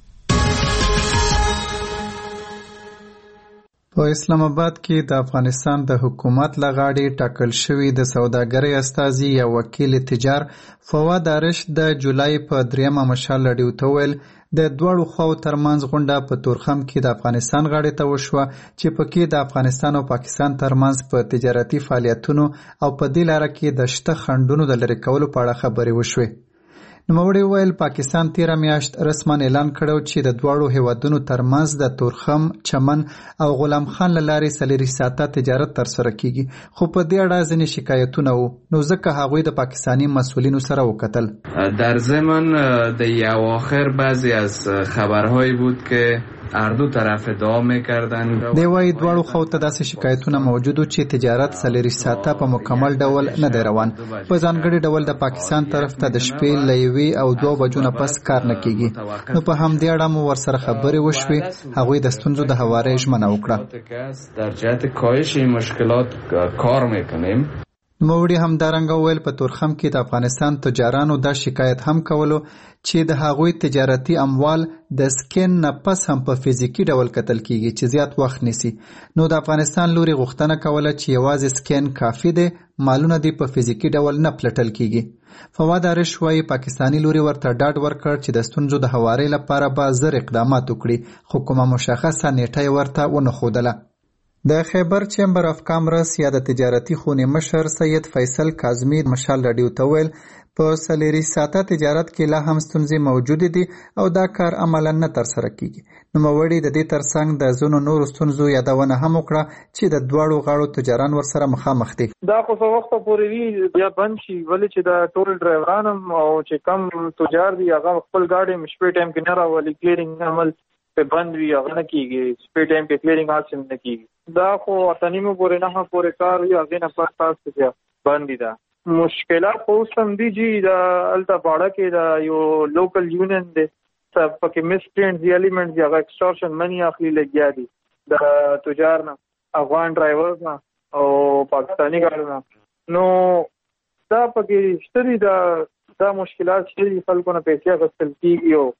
په اسلام آباد کې د افغانستان د حکومت لغاړي ټاکل شوی د سوداګرۍ استازي یا وکیل تجار فواد عرش د جولای په دریمه مشال لډیو ته ویل د دوړو خواو ترمنځ غونډه په تورخم کې د افغانستان غاړې ته وشوه چې پکې د افغانستان او پاکستان ترمنځ په تجارتي فعالیتونو او په دې لاره کې د شته خنډونو د لرې کولو په اړه خبرې وشوې. نوموړي ویل پاکستان تیره میاشت رسما اعلان کړو چې د دواړو هیوادونو ترمنځ د تورخم، چمن او غلام خان له لارې څلوري ساعته تجارت ترسره کیږي، خو په دې اړه ځینې شکایتونه وو، نو ځکه هغوی د پاکستانی مسئولینو سره وکتل. در ضمن در اواخر بعضی از خبرهایی بود که هر دو طرف ادعا میکردن. دی وايي دواړو خو ته داسې شکایتونه موجود چې تجارت څلوېښت ساعته په مکمل ډول نه دی روان. په ځانګړي ډول د پاکستان طرف ته د شپې له یوې او دوه بجو نه پس کار نه کیږي. نو په همدې اړه مو ورسره خبرې وشوې. هغوی د ستونزو د هوارۍ ژمنه وکړه. در جهت کاهش این مشکلات کار میکنیم. نوموړي همدارنګه وویل په تورخم کې د افغانستان تجارانو دا شکایت هم کولو چې د هغوی تجارتي اموال د سکین نه پس هم په فزیکي ډول کتل کیږي چې زیات وخت نیسي. نو د افغانستان لوري غوښتنه کوله چې یوازې سکین کافي دی، مالونه دې په فزیکي ډول نه پلټل کیږي. فواد عارش وايي پاکستاني لوري ورته ډاډ ورکړ چې د ستونزو د هوارۍ لپاره به زر اقدامات وکړي، خو کومه مشخصه نیټه یې ورته ونه ښودله. د خیبر چیمبر اف کامرس یا د تجارتي خونې مشر سید فیصل کاظمي مشال راډیو ته ویل په څلوېښت ساعته تجارت کې لا هم ستونزې موجودې دي او دا کار عملاً نه ترسره کیږي. نوموړي د دې ترڅنګ د ځینو نورو ستونزو یادونه هم وکړه چې د دواړو غاړو تجاران ورسره مخامخ دي. دا خو څه وخت پورې وي بیا بند شي، ولې چې دا ټول ډرایوران او چې کم تجار دي هغه خپل گاډي مشپې ټایم کې نه راولي، کلیرینګ عمل په بند وي، هغه نه کیږي، سپې ټایم کې کلیرینګ حاصل نه کیږي. دا خو اتنیمو پورې نه پورې کار وي، هغه نه پاس پاس کې بند دي. دا مشکلات خو سم دي چې دا الټا باړه کې دا یو لوکل یونین دی سب پکې مسپرینټ دی الیمنټ دی، هغه ایکسټورشن منی اخلي لګیا دي د تجار نه، افغان ډرایورز نه او پاکستانی ګاډو نه. نو دا پکې شتري دا دا مشکلات چې خلکو نه پیسې غوښتل کیږي او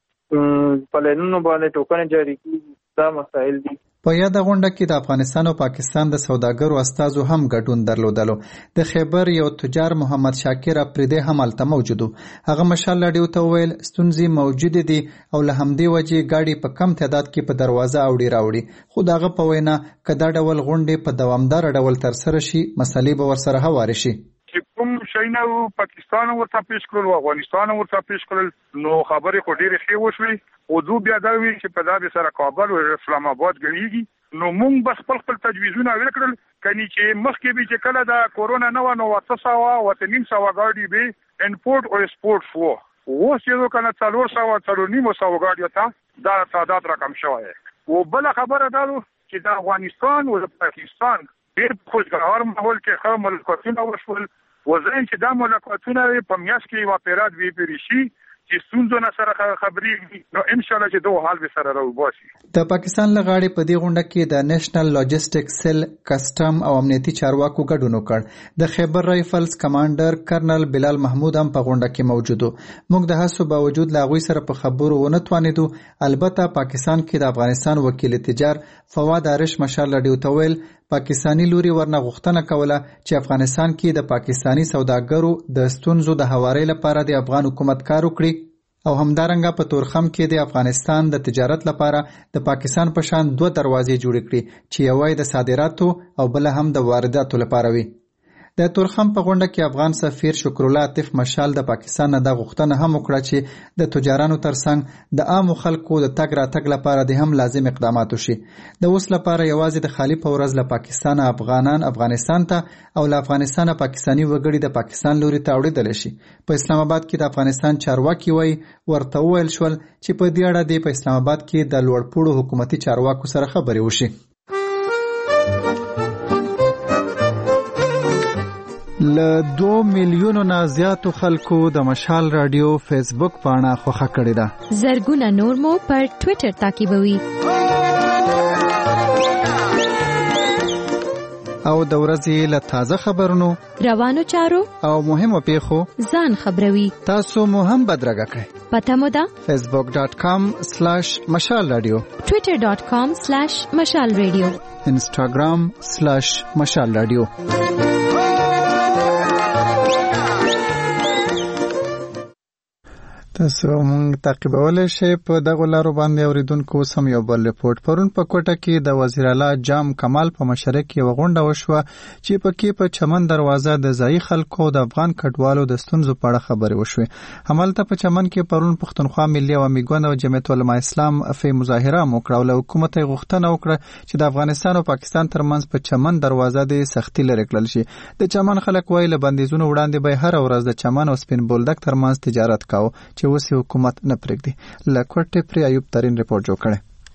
پلانونو باندې ټوکن جاری کیږي، دا مسائل دي. په یاده غونډه کې د افغانستان او پاکستان د سوداګرو استازو هم ګډون درلودلو. د خیبر یو تجار محمد شاکر اپریدی هم هلته موجود و. هغه مشال راډیو ته وویل ستونزې موجودې دي او له همدې وجې ګاډي په کم تعداد کې په دروازه اوړي راوړي. خو د هغه په وینا که دا ډول غونډې په دوامداره ډول ترسره شي مسلې به ورسره هوارې شي. چې کوم شیونه پاکستان ورته پیش کړل او افغانستان ورته پیش کړل نو خبرې خو ډېرې ښې وشوې. خو بیا دا وی چې په دا سره کابل او اسلام آباد ګڼيږي. نو مونږ بس خپل خپل تجویزونه وکړل کني چې مخکې به چې کله دا کورونا نه و نو وڅ سوا وته نیم سوا ګاډي به انپورټ او ایکسپورټ وو. اوس یو کنه څلور سوا څلور نیم سوا ګاډي ته دا تعداد رقم شوی. او بل خبره دا چې د افغانستان او پاکستان ډېر خوشګوار ماحول کې خو ملکونه وشول. وزن چې دا ملاقاتونه په میاشت کې یو پیراد وی پیریشي چې ستونزو نه سره خبرې نو ان شاء الله چې دوه حال به سره راوباسي. د پاکستان لغاړي په دې غونډه کې د نېشنل لاجستیک سیل، کسټم او امنیتي چارواکو ګډون وکړ. د خیبر رایفلز کمانډر کرنل بلال محمود هم په غونډه کې موجود و. موږ د هڅو باوجود لا غوي سره په خبرو ونه توانیدو. البته پاکستان کې د افغانستان وکیل تجار فواد عارش مشال راډیو ته ویل پاکستانی لوري ورنه غوښتنه کوله چې افغانستان کې د پاکستانی سوداګرو د ستونزو د هوارۍ لپاره د افغان حکومت کار وکړي او همدارنګه په تورخم کې د افغانستان د تجارت لپاره د پاکستان په شان دوه دروازې جوړې کړي چې یوه د صادراتو او بل هم د وارداتو لپاره وي. د تورخم په غونډه کې افغان سفیر شکرالله عاطف مشال د پاکستان نه د غوښتنه هم وکړه چې د تجارانو ترڅنګ د عامو خلکو د تګ راتګ لپاره د هم لازم اقدامات وشي. د اوس لپاره یوازې د خالی په ورځ له پاکستان افغانان افغانستان ته او له افغانستان پاکستانی وګړي د پاکستان لوري ته وړي شي. په اسلام آباد کې د افغانستان چارواکي وایي ورته وویل شول چې په دې اړه د په اسلام آباد کې د لوړپوړو حکومتي چارواکو سره خبرې وشي. له دوه میلیونو نه زیاتو خلکو د مشال راډیو فیسبوک پاڼه خوښه کړې ده. زرګونه نور مو پر ټوئیټر تعقیبوي. او د ورځې له تازه خبرونو، روانو چارو او مهمو پیښو ځان خبروي. تاسو مو هم بدرګه کړئ. پته مو ده فیسبوک ډاٹ کام سلیش مشال راډیو، ټوئیټر ډاٹ کام سلیش مشال راډیو، انسټاګرام سلیش مشال راډیو. تاسو مونږ تعقیبولی شئ په دغو لارو باندې اوریدونکو. سم یو بل ریپورټ پرون په کوټه کې د وزیر اعلی جام کمال په مشرۍ کې یوه غونډه وشوه چې پکې په چمن دروازه د ځایي خلکو د افغان کډوالو د ستونزو په اړه خبرې وشوې. همالته په چمن کې پرون پښتونخوا ملي عوامي ګوند او جمعیت علما اسلام افې مظاهره هم وکړه او له حکومت یې غوښتنه وکړه چې د افغانستان او پاکستان ترمنځ په چمن دروازه د سختي لرې کړل شي. د چمن خلک وایي له بندیزونو وړاندې به هره ورځ د چمن او سپین بولدک ترمنځ تجارت کاوه چې اوس حکومت نه پرېږدي. له کوټې پرې ایوب ترین ریپورت جوړ کړی.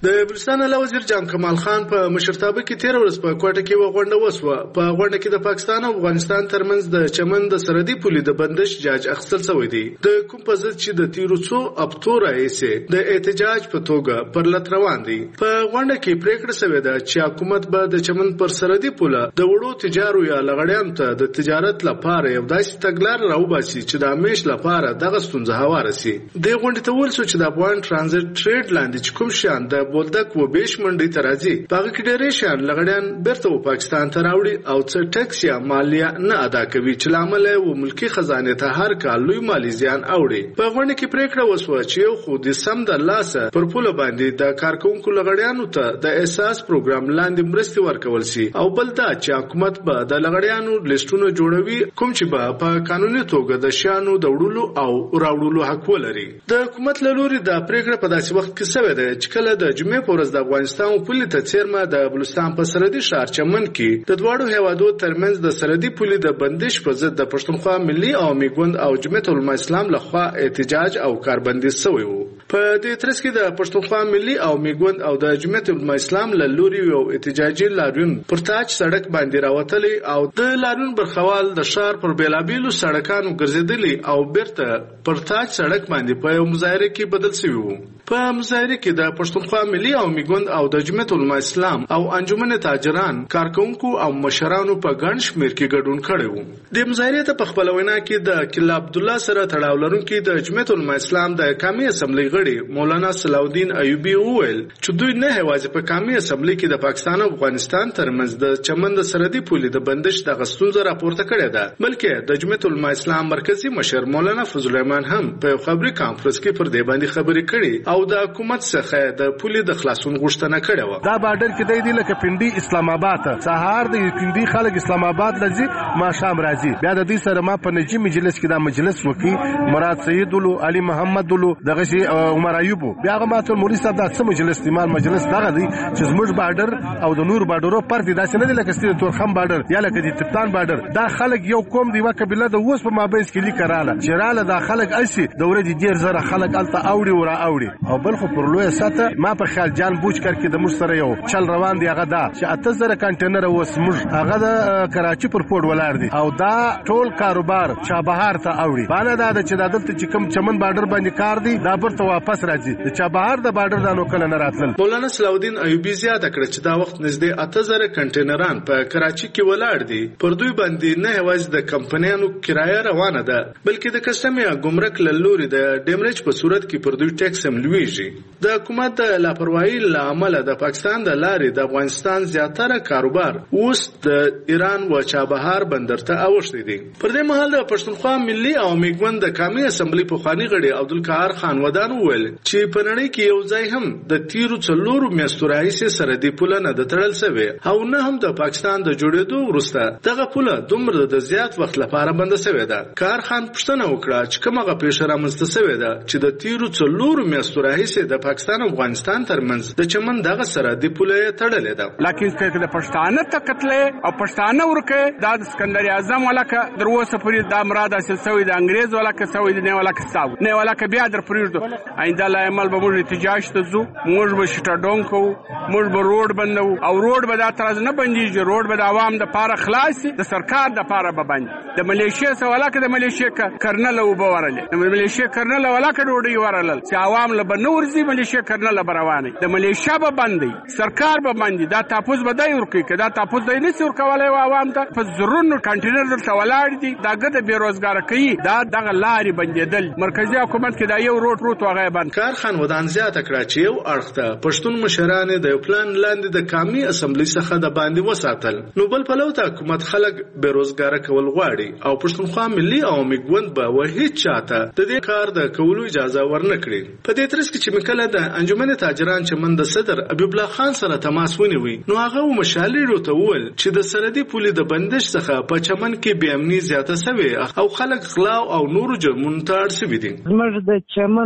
د بلوچستان اعلی وزیر جام کمال خان په مشرتابه کې تیر ورځ په کوټه کې وغونډه وسوه. په غونډه کې د پاکستان او افغانستان ترمنځ د چمن د سرحدي پولې د بندش جاج اخیستل شوی دی. د کوم په ضد چې د تیرو څو هفتو راهیسې د احتجاج په توګه پر لټ روان دي. په غونډه کې پریکړه شوې ده چې حکومت به د چمن پر سرحدي پوله د وړو تجارو یا لغړیانو ته د تجارت لپاره یو داسې تګلار راوباسي چې د همیش لپاره دغه ستونزه هواره شي. د غونډې ته ویل شو چې د افغان ترانزیت ټریډ لاندې چې کوم شیان د بولدک و بیش منډۍ ته راځي په هغه کې ډېری شیان لغړیان بیرته پاکستان ته راوړي او څه ټکس یا مالیه نه ادا کوي چې له امله و ملکي خزانې ته هر کال لوی مالي زیان اوړي. په غونډه کې پریکړه وسوه چې یو خو د سم د لاسه پر پوله باندې د کارکونکو لغړیانو ته د احساس پروګرام لاندې مرستې ورکول شي او بل دا چې حکومت به د لغړیانو لیستونه جوړوي کوم چې به په قانوني توګه د شیانو د وړلو او راوړلو حق ولري. د حکومت له لوري د پریکړه په داسې وخت کې شوې ده چې کله د جمعې په ورځ د افغانستان پولې ته څیرمه د بلوچستان په سرحدي ښار چمن کې د دواړو هیوادو ترمنځ د سرحدي پولې د بندش په ضد د پښتونخوا ملي عوامي ګوند او جمعیت العلماء اسلام لخوا احتجاج او کاربندي شوی و. په دې ترڅ کې د پښتونخوا ملي عوامي ګوند او د جمعیت العلماء اسلام له لوري یو احتجاجي لاریون پر تاج سړک باندې راوتلی او د لاریون برخوال د ښار پر بیلابیلو سړکانو ګرځېدلی او بیرته پر تاج سړک باندې په یو مظاهره کې بدل شوی وو. په مظاهره کې د پښتونخوا ملي عوامي ګوند او د جمعیت العلماء اسلام او انجمن تاجران کارکونکو او مشرانو په ګڼ شمېر کې ګډون کړی وو. د مظاهرې ته په خپله وینا کې د کلا عبدالله سره تړاو لرونکي د جمعیت العلماء اسلام د قومي اسمبلۍ غړي مولانا صلاح الدین ایوبي وویل چې دوی نه یوازې په قومي اسمبلۍ کې د پاکستان او افغانستان ترمنځ د چمن د سرحدي پولې د بندش دغه ستونزه راپورته کړې ده بلکې د جمعیت العلماء اسلام مرکزي مشر مولانا فضل الرحمن هم په یو خبري کانفرنس کې پر دې باندې خبرې کړې او د حکومت څخه د پولې د خلاصون غوښتنه کړې وه. دا بارډر کې دی دی لکه پنډي اسلام آباد سهار د پنډي خلک اسلام آباد لځي ما شام راځي بیا د دې سره ما په نجی مجلس کې دا مجلس وکي مراد سید ولو علي محمد ولو دغه شي عمر ایوب بیا هغه ماته مولوی صاحب دا څه مجلس دی مال مجلس دغه دی چې زموږ بارډر او د نور بارډرو پر دي داسې نه دی لکه ستې تورخم بارډر یا لکه د تپتان بارډر دا خلک یو قوم دی وکبله د اوس په مابینس کې لیکراله چراله دا خلک اسی د ورځې ډیر زره خلک الته اوړي ورا اوړي او بل خو پر لوی ساته ما په خیال جان بوج کر کې د مستر یو چل روان دی هغه دا چې اته زره کنټینر اوس موږ هغه د کراچي پر پورډ ولاړ دي او دا ټول کاروبار چابهار ته اوړي باندې دا چې د دلته چې کوم چمن بارډر باندې کار دی دا برته واپس راځي د چابهار د بارډر د نو کله نه راتلل. مولانا صلاح الدین ایوبي زیاته کړه چې دا وخت نږدې اته زره کنټینران په کراچي کې ولاړ دي پر دوی باندې نه یوازې د کمپنیانو کرایه روانه ده بلکې د کسټم یا ګمرک له لوري د ډیمریج په صورت کې پر دوی ټیکس هم لویږي. د حکومت د لاپرواهي له امله د پاکستان د لارې د افغانستان زیاتره کاروبار اوس د ایران و چابهار بندر ته اوښتي دي. پر دې مهال د پښتونخوا ملي عوامي ګوند د قومي اسمبلۍ پخواني غړي عبدالقهار خان ودان وویل چې په نړۍ کې یو ځای هم د تیرو څلورو میاشتو راهیسې سرحدي پوله نه ده تړل شوې او نه هم د پاکستان د جوړېدو وروسته دغه پوله دومره د زیات وخت لپاره بنده شوې ده. کار خان پوښتنه وکړه چې کومه پیښه رامنځته شوې ده چې د تیرو څلورو میاشتو راهیسې د پاکستان او افغانستان ترمنځ د چمن دغه سرحدي پوله تړلې ده. لکه چې د پښتانه تکتلې او پښتانه ورکه د اسکندر اعظم ولکه دروسه پوری د مراد حاصل شوی د انګريز ولکه شوی د نه ولکه ساو نه ولکه بیا در پریږدو آینده لا عمل به موږ احتجاج ته زو موږ به شټډون کو موږ به روډ بندو او روډ به دا ترز نه بنديږي روډ به د عوام د پاره خلاص د سرکار د پاره به بند د ملیشیا سره ولکه د ملیشیا کرنل او بورلې د ملیشیا کرنل ولکه ډوډۍ ورلل چې عوام له بنور زی ملیشیا کرنل بروانه د ملیشیا به بندي سرکار به بندي دا تاسو به دای ورکی کدا تاسو دای نه څور کولای و عوام ته په زرونو کنټینر درته ولاړ دي دا ګد بیروزګار کوي دا دغه لارې بندیدل مرکزی حکومت کې دا یو روټ روټ وغه بند. کار خان ودان زیاته کړه چې یو اړخته پښتون مشران د پلان لاندې د قومي اسمبلی څخه د باندې وساتل نو بل په لوته حکومت خلک بیروزګار کول غواړي او پښتونخوا ملي عوامي ګوند به وهي چاته د دې کار د کولو اجازه ورنکړي. په دې ترڅ کې چې مکله د انجمن تاجران چمن د صدر حبیب الله خان سره تماس ونیوي نو هغه مشالې روته ول چې د سرحدي پولې د بندش څخه په چمن کې بې امني زیاته شوې او خلک غلا او نورو جرمونو ته اړ شوي دي. زموږ د چمن تمام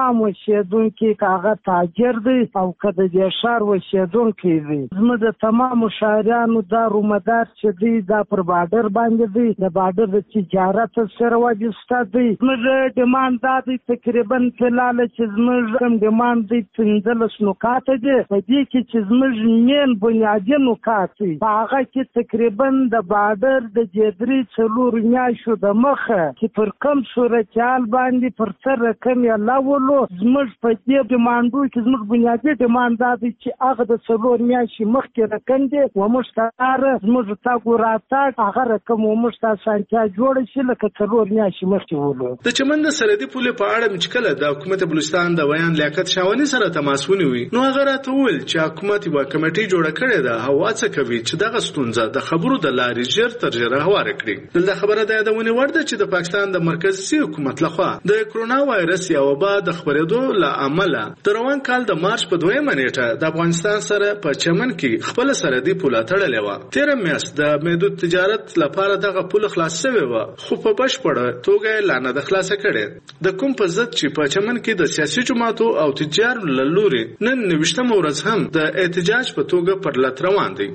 تمام اوسیدونکي کاغه تاجر دی او که د دې ښار اوسیدونکي دی زموږ د تمام ښاریانو دا رومدار چې دی دا پر بارډر باندې دی د بارډر د تجارت سره وابسته دی زموږ ډیمانډ دا دی تقریبا فلال چې زموږ کوم ډیمانډ دی پنځلس نکات دي په دې کې چې زموږ مین بنیادي نکات دي هغه کې تقریبا د بارډر د جدري څلور میاشتو د مخه چې پر کم صورتحال باندې پر څه رقم یې لاولو زموږ په دې ډیمانډو کې زموږ بنیادي ډیمانډ دا دی چې هغه د څلور میاشتې مخکې رقم دی و موږ ته زموږ تاګو راتګ هغه رقم و موږ ته اسانتیا جوړه شي لکه څلور میاشتې مخکې ولو د چمن د سرحدي پولې په اړه چې کله د حکومت بلوچستان د ویان لیاقت شاوني سره تماس ونیوي نو هغه راته وویل چې حکومت یوه کمیټې جوړه کړې ده او هڅه کوي چې دغه ستونزه د خبرو د لارې ژر تر ژره هواره کړي. دلته خبره د یادونې وړ ده چې د پاکستان د مرکزي حکومت لخوا د کرونا وایرس یا وبا د خپرېدو له امله د روان کال د مارچ په دویمه نیټه د افغانستان سره په چمن کې خپل سرحدي پوله تړلې وه. تېره میاشت د محدود تجارت لپاره دغه پوله خلاص شوې وه خو په بشپړه توګه یې لا نه ده خلاصه کړې. د کوم په ضد چې په چمن کې د سیاسي جماعتو او تجار له لوري نن نویشتمه ورځ هم د احتجاج په توګه پر لټ روان دی.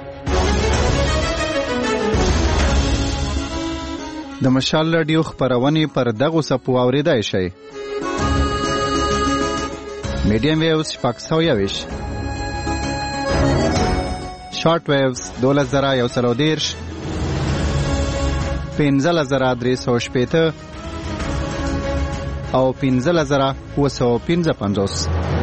د مشال رادیو خبرونه پر دغه سپو اوریدای شي. میډیم ویوز شپږ سوه یوویش، شارټ ویوز دولس زره یو سل او دېرش، پنځلس زره درې سوه شپېته او پنځلس زره اووه سوه پنځه پنځوس.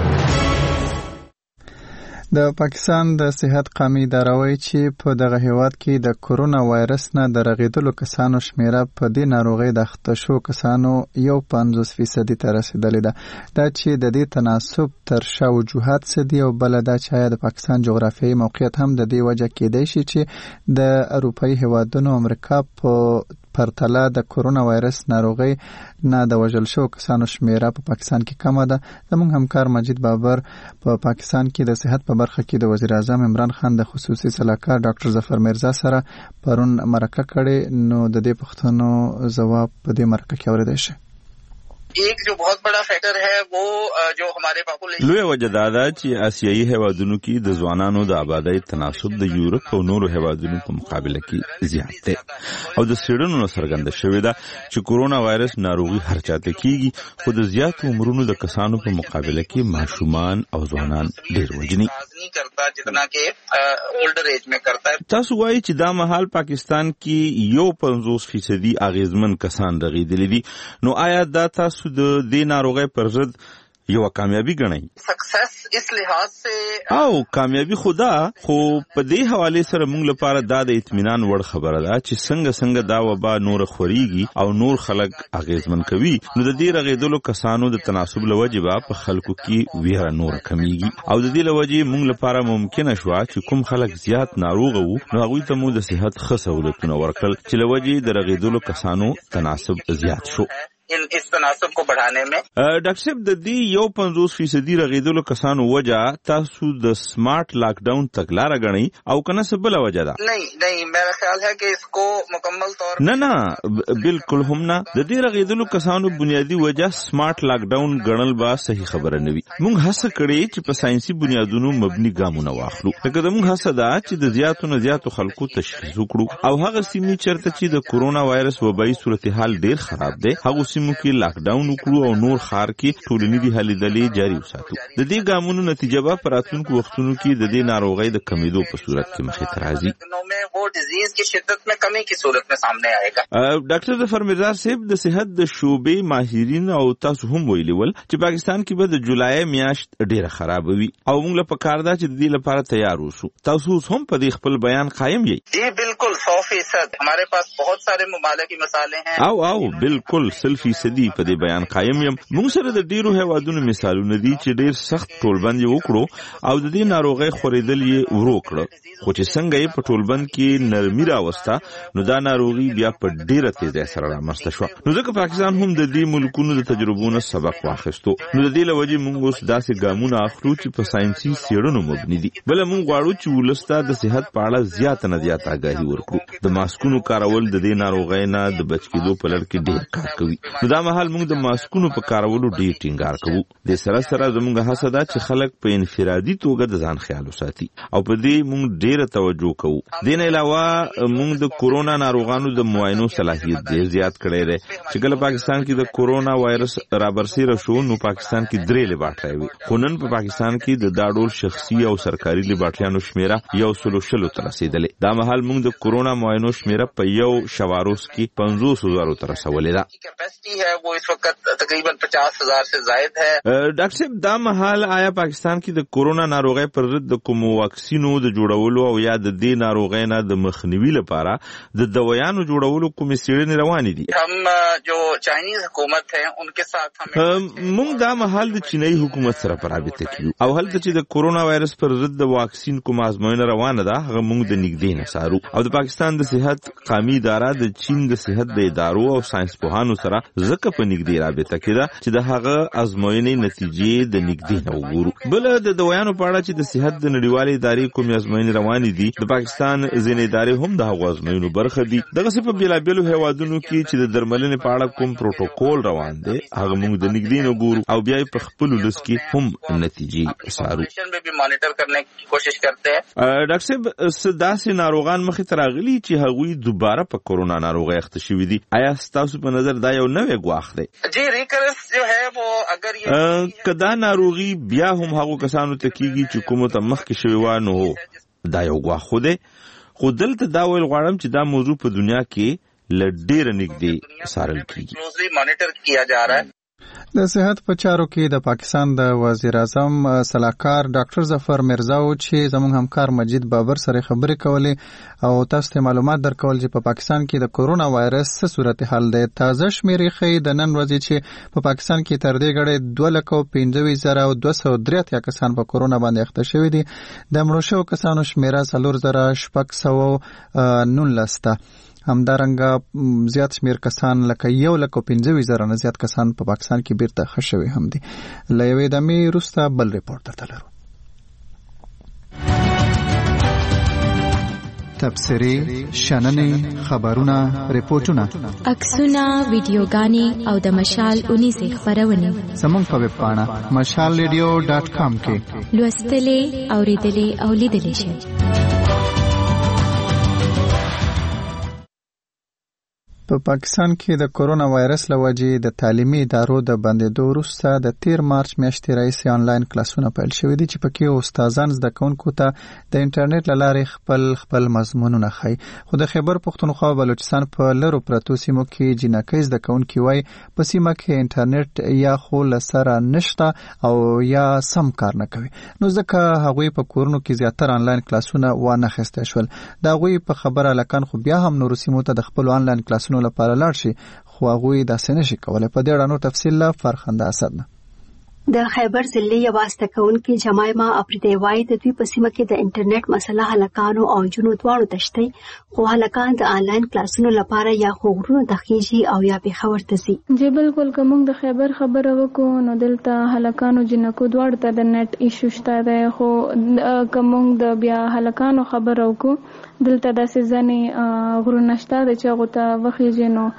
د پاکستان د صحت قومي اداره وایي چې په دغه هیواد کې د کرونا وایرس نه د رغېدلو کسانو شمیره په دې ناروغۍ د اخته شو کسانو یو پنځوس فیصدي ته رسېدلې ده. دا چې د دې تناسب تر شا وجوهات څه دي او بله دا چې آیا د پاکستان جغرافیایي موقعیت هم د دې وجه کېدای شي چې د اروپایي هیوادونو امریکا په پرتله د کرونا وایرس ناروغۍ نه د وژل شو کسانو شمیره په پاکستان کې کمه ده. زموږ همکار مجید بابر په پاکستان کې د صحت په برخه کې د وزیر اعظم عمران خان د خصوصي سلاکار ډاکټر ظفر میرزا سره پرون مرکه کړې نو د دې پوښتنو ځواب په دې مرکه کې اورېدای شي. एक जो बहुत बड़ा फैक्टर है वो जो हमारे पॉपुलेशन لوی وجه دا ده چې آسیایي هیوادونو کې د ځوانانو د آبادۍ تناسب د یورپ او نورو هیوادونو په مقابله کې زیات دی او د څېړنو څرګنده شوې ده چې کرونا وایرس ناروغي هر چاته کېږي خو د زیات عمرونو د کسانو په مقابله کې ماشومان او ځوانان ډېر وژني. تاسو وایي چې دا مهال پاکستان کې یو پنځوس فیصدي اغیزمن کسان رغېدلي دي نو آیا دا تاسو د دې ناروغۍ پر ضد یو کامیابی ګڼئ؟ سکسس اس لحاظ سے او کامیابی خدا خو په دې حواله سره موږ لپاره دا د اطمینان وړ خبره ده چې څنګه څنګه دا وبا نور خوريږي او نور خلک اغیزمن کوي نو د دې رغېدلو کسانو د تناسب لوجبه په خلکو کې ویره نور کمیږي او د دې لوجې موږ لپاره ممکنه شو چې کوم خلک زیات ناروغ وو نو هغوی ته مو د صحت ښه سہولتونه ورکړل چې لوجې د رغېدلو کسانو تناسب زیات شو. اس تناسب کو بڑھانے میں ډاکټر صاحب د دې یو پنځوس فیصدي رغېدلو کسانو وجه تاسو د سمارټ لاک ډاون تګلاره غنئ او کنه څه بل وجه ده؟ نہیں نہیں میرا خیال ہے کہ اس کو مکمل طور نه نه بالکل هم نه. د دې رغېدلو کسانو بنیادی وجه سمارټ لاک ډاون غنل با صحیح خبره نه وي. موږ هڅه کړې چې په ساينسي بنیادونو مبني ګامونه واخلو. لکه د موږ هڅه ده چې د زیاتو نه زیاتو خلکو تشخیص وکړو او هغه سیمې چرته چې د کرونا وایرس وبایي صورتحال ډیر خراب دی هغه سیمو کې لاک ډاون وکړو او نور ښار کې ټولنیزې هلې ځلې جاري وساتو. د دې ګامونو نتیجه به په راتلونکو وختونو کې د دې ناروغۍ د کمیدو په صورت کې مخې ته راځي. ډاکټر ظفر میرزا صاحب د صحت د شعبې ماهرین او تاسو هم ویلي ول چې پاکستان کې به د جولای میاشت ډیره خراب وي او موږ له پکار ده چې د دې لپاره تیار اوسو. تاسو هم په دې خپل بیان قائم یې؟ جی بالکل سو فیصد. ہمارے پاس بہت سارے ممالک کی مثالیں ہیں. او او بالکل سل فیصدي په دې بیان قائم یم. موږ سره د ډیرو هیوادونو مثالونه دي چې ډیر سخت ټولبند یې وکړو او د دې ناروغۍ خورېدل یې ورو کړ خو چې څنګه یې په ټولبند کې نرمي راوسته نو دا ناروغي بیا په ډیره تیزۍ سره رامنځته شوه. نو ځکه پاکستان هم د دې ملکونو د تجربو نه سبق واخیستو. نو د دې له وجې موږ اوس داسې ګامونه اخلو چې په ساینسي څېړنو مبني دي. بله موږ غواړو چې ولس ته د صحت په اړه زیاته نه زیاته اګاهي ورکړو. د ماسکونو کارول د دې ناروغۍ نه د بچ کېدو په لړ کې ډېر کار کوي نو دا مهال موږ د ماسکونو په کارولو ډیر ټینګار کوو. د سره سره زموږ هڅه ده چې خلک په انفرادي توګه د ځان خیال وساتي او په دې موږ ډیره توجه کوو. دین علاوه موږ د کورونا ناروغانو د معاینو صلاحیت ډیر زیات کړی دی چې کله پاکستان کې د کورونا وایرس رابرسیره شو نو پاکستان کې درې لیبارټري وي، خو نن په پاکستان کې د دا ډول شخصي او سرکاري لیبارټریانو شمیره یو سلو شلو ته رسیدلې. دا مهال موږ د کورونا معاینو شمیره په یو شواروس کې پنځوس هزارو ته رسولې ده. ہے وہ اس وقت تقریباً پچاس ہزار سے زائد ہے. ډاکټر صاحب دا مهال آیا پاکستان کې د کورونا ناروغۍ پر ضد د کوم واکسینو د جوړولو او یا د دې ناروغۍ نه د مخنیوي لپاره د دوايانو جوړولو کومې څېړنې روانې دي؟ هم جو چاینیز حکومت ہے ان کے ساتھ هم موږ دا مهال د چینایي حکومت سره په رابطه کې او هلته چې د کورونا وایرس پر ضد د واکسین کوم ازموینه روانه ده هغه موږ د نږدې نه څارو او د پاکستان د صحت قومي اداره د چین د صحت د ادارو او ساينس پوهانو سره زکه په نږدې رابطه کې ده چې د هغه ازموینې نتیجې د نږدې نه وګورو. بل د دوايانو په اړه چې د صحت د نړیوالې ادارې کومې ازموینې روانې دي د پاکستان ځینې ادارې هم د هغو ازموینو برخه دي. دغه څه په بیلابیلو هیوادونو کې چې د درملنې په اړه کوم پروتوکول روان دی هغه موږ د نږدې نه ګورو او بیا په خپل لس کې هم نتیجې څارو. مانیټر کرنے کی کوشش کرتے ہیں. ډاکټر صاحب سداسي ناروغان مخې ته راغلي چې هغوی دوباره په کورونا ناروغۍ اخته شوي دي، آیا ستاسو په نظر دا یو نوی ګواښ دی؟ جی ریکرنس جو ہے وہ اگر یہ کدا ناروغي بیا هم هغو کسانو ته کیږي چې کومو ته مخکې شوي وه نو دا یو ګواښ خو دی، خو دلته دا ویل غواړم چې دا موضوع په دنیا کې له ډېره نږدې څارل کیږي. مانیټر کیا جا رہا ہے. د صحت په چارو کې د پاکستان د وزیر اعظم صلاحکار ډاکټر ظفر مرزا او چې زموږ همکار مجید بابر سره خبرې کولې او تاسو ته معلومات درکول چې په پاکستان کې د کورونا وایرس څه صورتحال دی. تازه شمیرې ښیي د نن ورځې چې په پاکستان کې تر دې غړې دوه لکه پنځه ویشت زره او دوه سوه درې اتیا کسان په کورونا باندې اخته شوي دي. د مړو شوو کسانو شمیره څلور زره شپږ سوه نولس ده. همدارنګه زیات شمیر کسان لکه یو لکه پنځه ویشت زره نه زیات کسان په پاکستان کې بیرته ښه شوي هم دي. له یوې دمې وروسته بل ریپورټ درته لرو. تبصرې، شننې، خبرونه، ریپورټونه، عکسونه، ویډیوګانې او د مشال اونیزې خپرونې زموږ په ویب پاڼه مشال ریډیو ډاټ کام کې لوستلې، اورېدلې او لیدلې شئ. په پاکستان کې د کورونا وایرس له وجې د تعلیمي ادارو د بندېدو وروسته د تیر مارچ میاشتې راهیسې آنلاین کلاسونه پیل شوي دي چې پکې استادان زده کوونکو ته د انټرنیټ له لارې خپل خپل مضمونونه ښیي. خو د خیبر پښتونخوا او بلوچستان په لرو پرتو سیمو کې جینکۍ زده کوونکي وایي په سیمه کې انټرنیټ یا خو له سره نشته او یا سم کار نه کوي، نو ځکه هغوی په کورونو کې زیاتره آنلاین کلاسونه وانخیستی شول. د هغوی په خبره لکان خو بیا هم نورو سیمو ته د خپلو آنلاین کلاسونو لپاره لاړ شي، خو هغوی داسې نشي کولی. په دې اړه نور تفصیل له فرخنده اسد نه. د خیبر ضلع یو واسطه کوونکې جمایما افریدی وایي د دوی په سیمه کې د انټرنیټ مسله هلکانو او جنو دواړو ته شته، خو هلکان د آنلاین کلاسونو لپاره یا خو غرونو ته خیږي او یا پېښور ته ځي. جی بالکل که موږ د خیبر خبره وکړو نو دلته هلکانو جنکو دواړو ته د نیټ ایشو شته دی، خو که موږ د بیا هلکانو خبره وکړو دلته داسې ځینې غرونه شته دی چې هغو ته وخیږي نو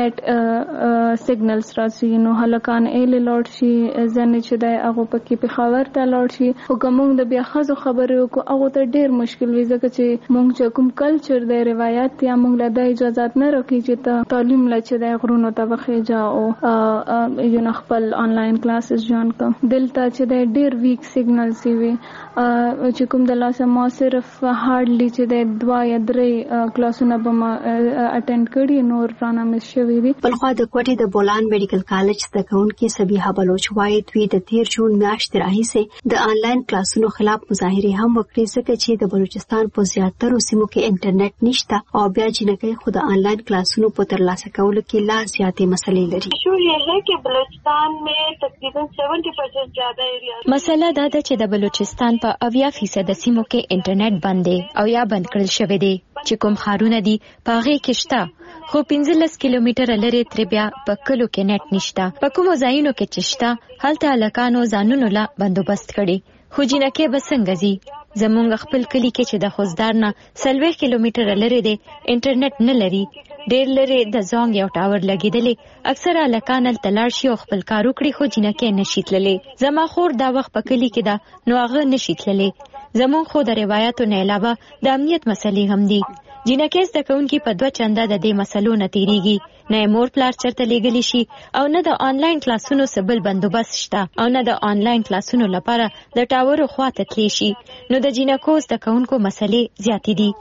نیټ سیګنلز راځي، نو هلکان ایلې لاړ شي، ځینې چې دی هغو پکې پېښور ته لاړ شي. خو که موږ د بیا ښځو خبرې وکړو هغو ته ډېر مشکل وي، ځکه چې موږ چې کوم کلچر دی روایت یا موږ له دا اجازات نه راکوي چې ته تعلیم له چې دی غرونو ته وخیږه او یو نه خپل آنلاین کلاسز جوین کړه. دلته چې دی ډېر ویک سیګنلز وي چې کوم د لاسه ما صرف هارډلی چې دی دوه یا درې کلاسونه به ما اټینډ کړي، نور رانه مس شوي دي. بلخوا د کوټې د بولان میډیکل کالج زده کوونکې سبیحه بلوچ وایي دوی د تیر جون میاشتې راهیسې د آنلاین کلاسونو خلاف مظاهرې هم وکړې، ځکه چې د بلوچستان په زیاترو سیمو کې انټرنیټ نشته او بیا جنکۍ خو د آنلاین کلاسونو په ترلاسه کولو کې لا زیاتې مسلې لري. شو یہ ہے کہ بلوچستان میں تقریباً سیونٹی پرسینٹ زیادہ ایریا. مسله دا ده چې د بلوچستان په اویا فیصد سیمو کې انټرنیټ بند دی او یا بند کړل شوی دی، چې کوم ښارونه دي په هغې کې شته، خو پنځلس کیلومتره لرې ترې بیا په کلو کې نیټ نشته. په کومو ځایونو کې چې شته هلته هلکانو ځانونو له بندوبست کړي، خو جینکې به څنګه ځي؟ زمونږ خپل کلی کې چې د خوزدار نه څلوېښت کیلومتره لرې دی انټرنیټ نه لري. ډېر لرې د زونګ یو ټاور لګېدلی. اکثره هلکان هلته لاړ شي او خپل کار وکړي، خو جینکې نشي تللی. زما خور دا وخت په کلي کې ده، نو هغه نشي تللی. زمونږ خو د روایاتو نه علاوه د امنیت مسلې هم دي. جینکې زده کوونکي په دوه چنده د دې مسلو نه تیریږي. نه مور پلار چرته لیږلی شي او نه د آنلاین کلاسونو څه بل بندوبست شته او نه د آنلاین کلاسونو لپاره د ټاورو خواته تللی شي. نو د جینکو زده کوونکو مسلې زیاتې دي.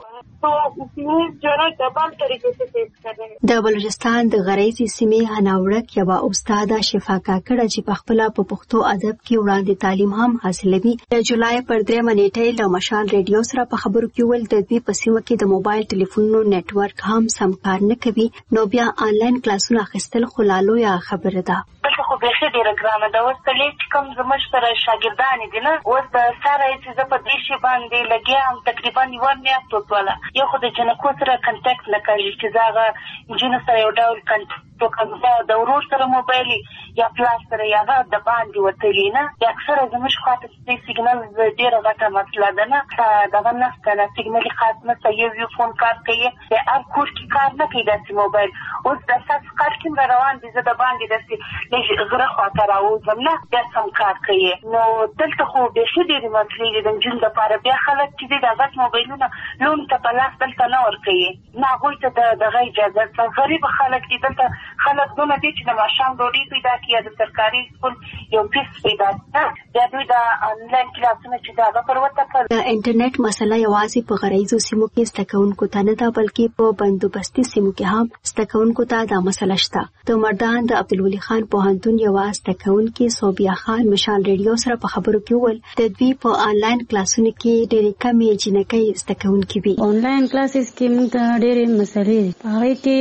د بلوچستان د غریزي سیمې هناوړک یوه استاده شفا کاکړه چې په خپله په پښتو ادب کې وړاندې تعلیم هم حاصلوي د جولای پر درېیمه نیټه له مشال ریډیو سره په خبرو کې وویل د دوی په سیمه کې د موبایل ټلیفونونو نیټورک هم سم کار نه کوي، نو بیا آنلاین کلاسونه اخیستل خو لا لویه خبره ده. دلته خو بیخي ډېره ګرانه ده. اوس کلی چې کوم زموږ سره شاګردانې دي نه، اوس د ساره یې چې زه په دې شي باندې لګیا یم تقریبا یوه میاشت وتوله. یو خو د جنکو سره کنټیکټ نه کوي چې زه هغه نجونو سره یو ډول کنټیکټ وکړم، د ورور سره موبایل یا پلار سره یا هغه د باندې وتلي نه. اکثره زموږ خواته چې سیګنل ډېره غټه مسله ده نه، دغه نشته نه، سیګنل خاص نشته. یو یو فون کار کوي، د هر کور کې کار نه کوي داسې موبایل. اوس د اساس کار کې را روان دي، زه د باندې داسې لږ غره خواته راوځم نه، بیا سم کار کوي. نو دلته خو بیخي ډېرې مسلې دي د نجونو دپاره. بیا خلک چې دي د غټ موبایلونه لون ته په لاس دلته نه ورکوي، نه هغوی ته د دغه اجازه شته. غریب خلک دي دلته، خلک دونه دي چې د ماښام ډوډۍ پیدا کړي یا د سرکاري سکول یو فیس پیدا کړي، بیا دوی د آنلاین کلاسونه چې د هغه پر وتکل. د انټرنیټ مسله یوازې په غریزو سیمو کې زده کوونکو ته نه ده، بلکې په بندوبستي سیمو کې هم زده کوونکو ته دا مسله شته. د مردان د عبدالولي خان پوهنتون یوه زده کوونکې صوبیه خان مشال ریډیو سره په خبرو کې وویل د دوی په آنلاین کلاسونو کې ډېرې کمې جینکۍ زده کوونکې وي. آنلاین کلاسز کې موږ ته ډېرې مسلې دي. په هغې کې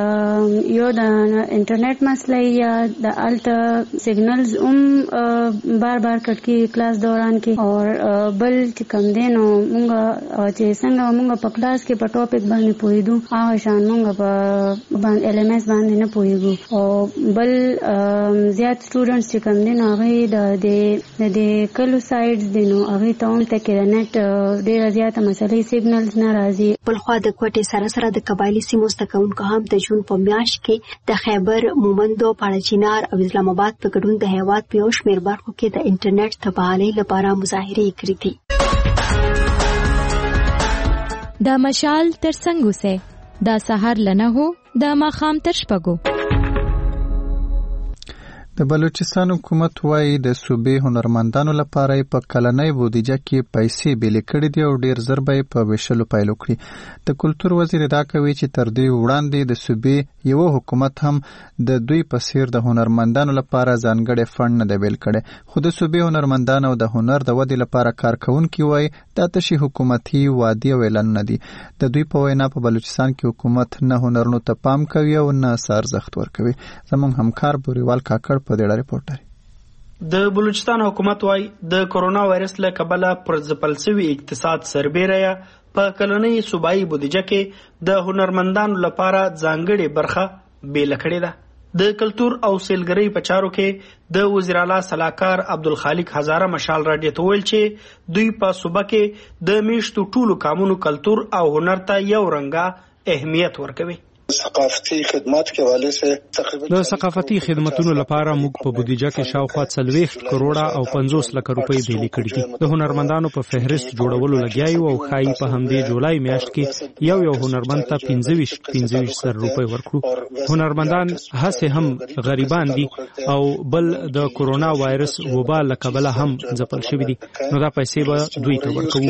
یو د انټرنیټ مسله یا د الټ سیګنلز هم بار بار کټ کېږي کلاس دوران کې، او بل چې کوم دی نو موږ چې څنګه موږ په کلاس کې په ټاپک باندې پوهېدو هغه شان موږ په ایل ایم ایس باندې نه پوهېږو. او بل زیات سټوډنټس چې کوم دي نو هغوی د دې کلو سایډز دي نو هغوی ته هم ته کې د نیټ ډېره زیاته مسلې سیګنلز نه راځي. بلخوا د کوټې سره سره د قبایلي سیمو زده کوونکو هم د جون په میاشت کې د خیبر، مومندو، پاړچینار او اسلام آباد په ګډون د هیواد په یو شمېر برخو کې د انټرنیټ د بحالۍ لپاره مظاهرې کړې دي. دا مشال تر څنګ اوسئ، دا سهار لنه هو، دا ماښام تر شپږو. د بلوچستان حکومت وايي د صوبې هنرمندانو لپاره په کلنۍ بودیجه کې پیسې بیلې کړې دي او ډیر زر به په ویشلو پیل وکړي. د کلتور وزیر دا کوي چې تر دې وړاندې د صوبې یو حکومت هم د دوی په څیر د هنرمندانو لپاره ځانګړی فند نه دی بیل کړی، خو د صوبې هنرمندانو د هنر د ودې لپاره کارکونکي وايي دا تشي حکومتي وعدې او اعلانونه دي. د دوی په وینا په بلوچستان کې حکومت نه هنرونو ته پام کوي او نه ارزښت ورکوي. زموږ همکار بوریوال کاکړ په دې ریپورټ د بلوچستان حکومت وايي د کورونا وایرس له کبله پر ځپل شوي اقتصاد سربیره په کلنۍ صوبایي بودیجه کې د هنرمندانو لپاره ځانګړې برخه بیل کړې ده. د کلتور او سیلګرۍ په چارو کې د وزیر اعلی صلاحکار عبدالخالق هزاره مشال راډیو ته ویل چې دوی په صوبه کې د میشتو ټولو کامونو کلتور او هنر ته یو رنګه اهمیت ورکوي. ثقافتي خدمات کې والے سه تقریبا د ثقافتي خدماتونو لپاره موږ په بودیجه کې شاوخوا څلوېښت کروڑه او پنځوس لک روپۍ بیلې کړې دي. د هنرمندانو په فهرست جوړولو لګیایو او خایي په همدې جولای میاشت کې یو یو هنرمند ته پنځه ویشت پنځه ویشت زره روپۍ ورکړو. هنرمندان هڅه هم غریبان دي او بل د کورونا وایرس وبا له کبله هم ځپل شوي دي، نو دا پیسې به دوی ته ورکوو.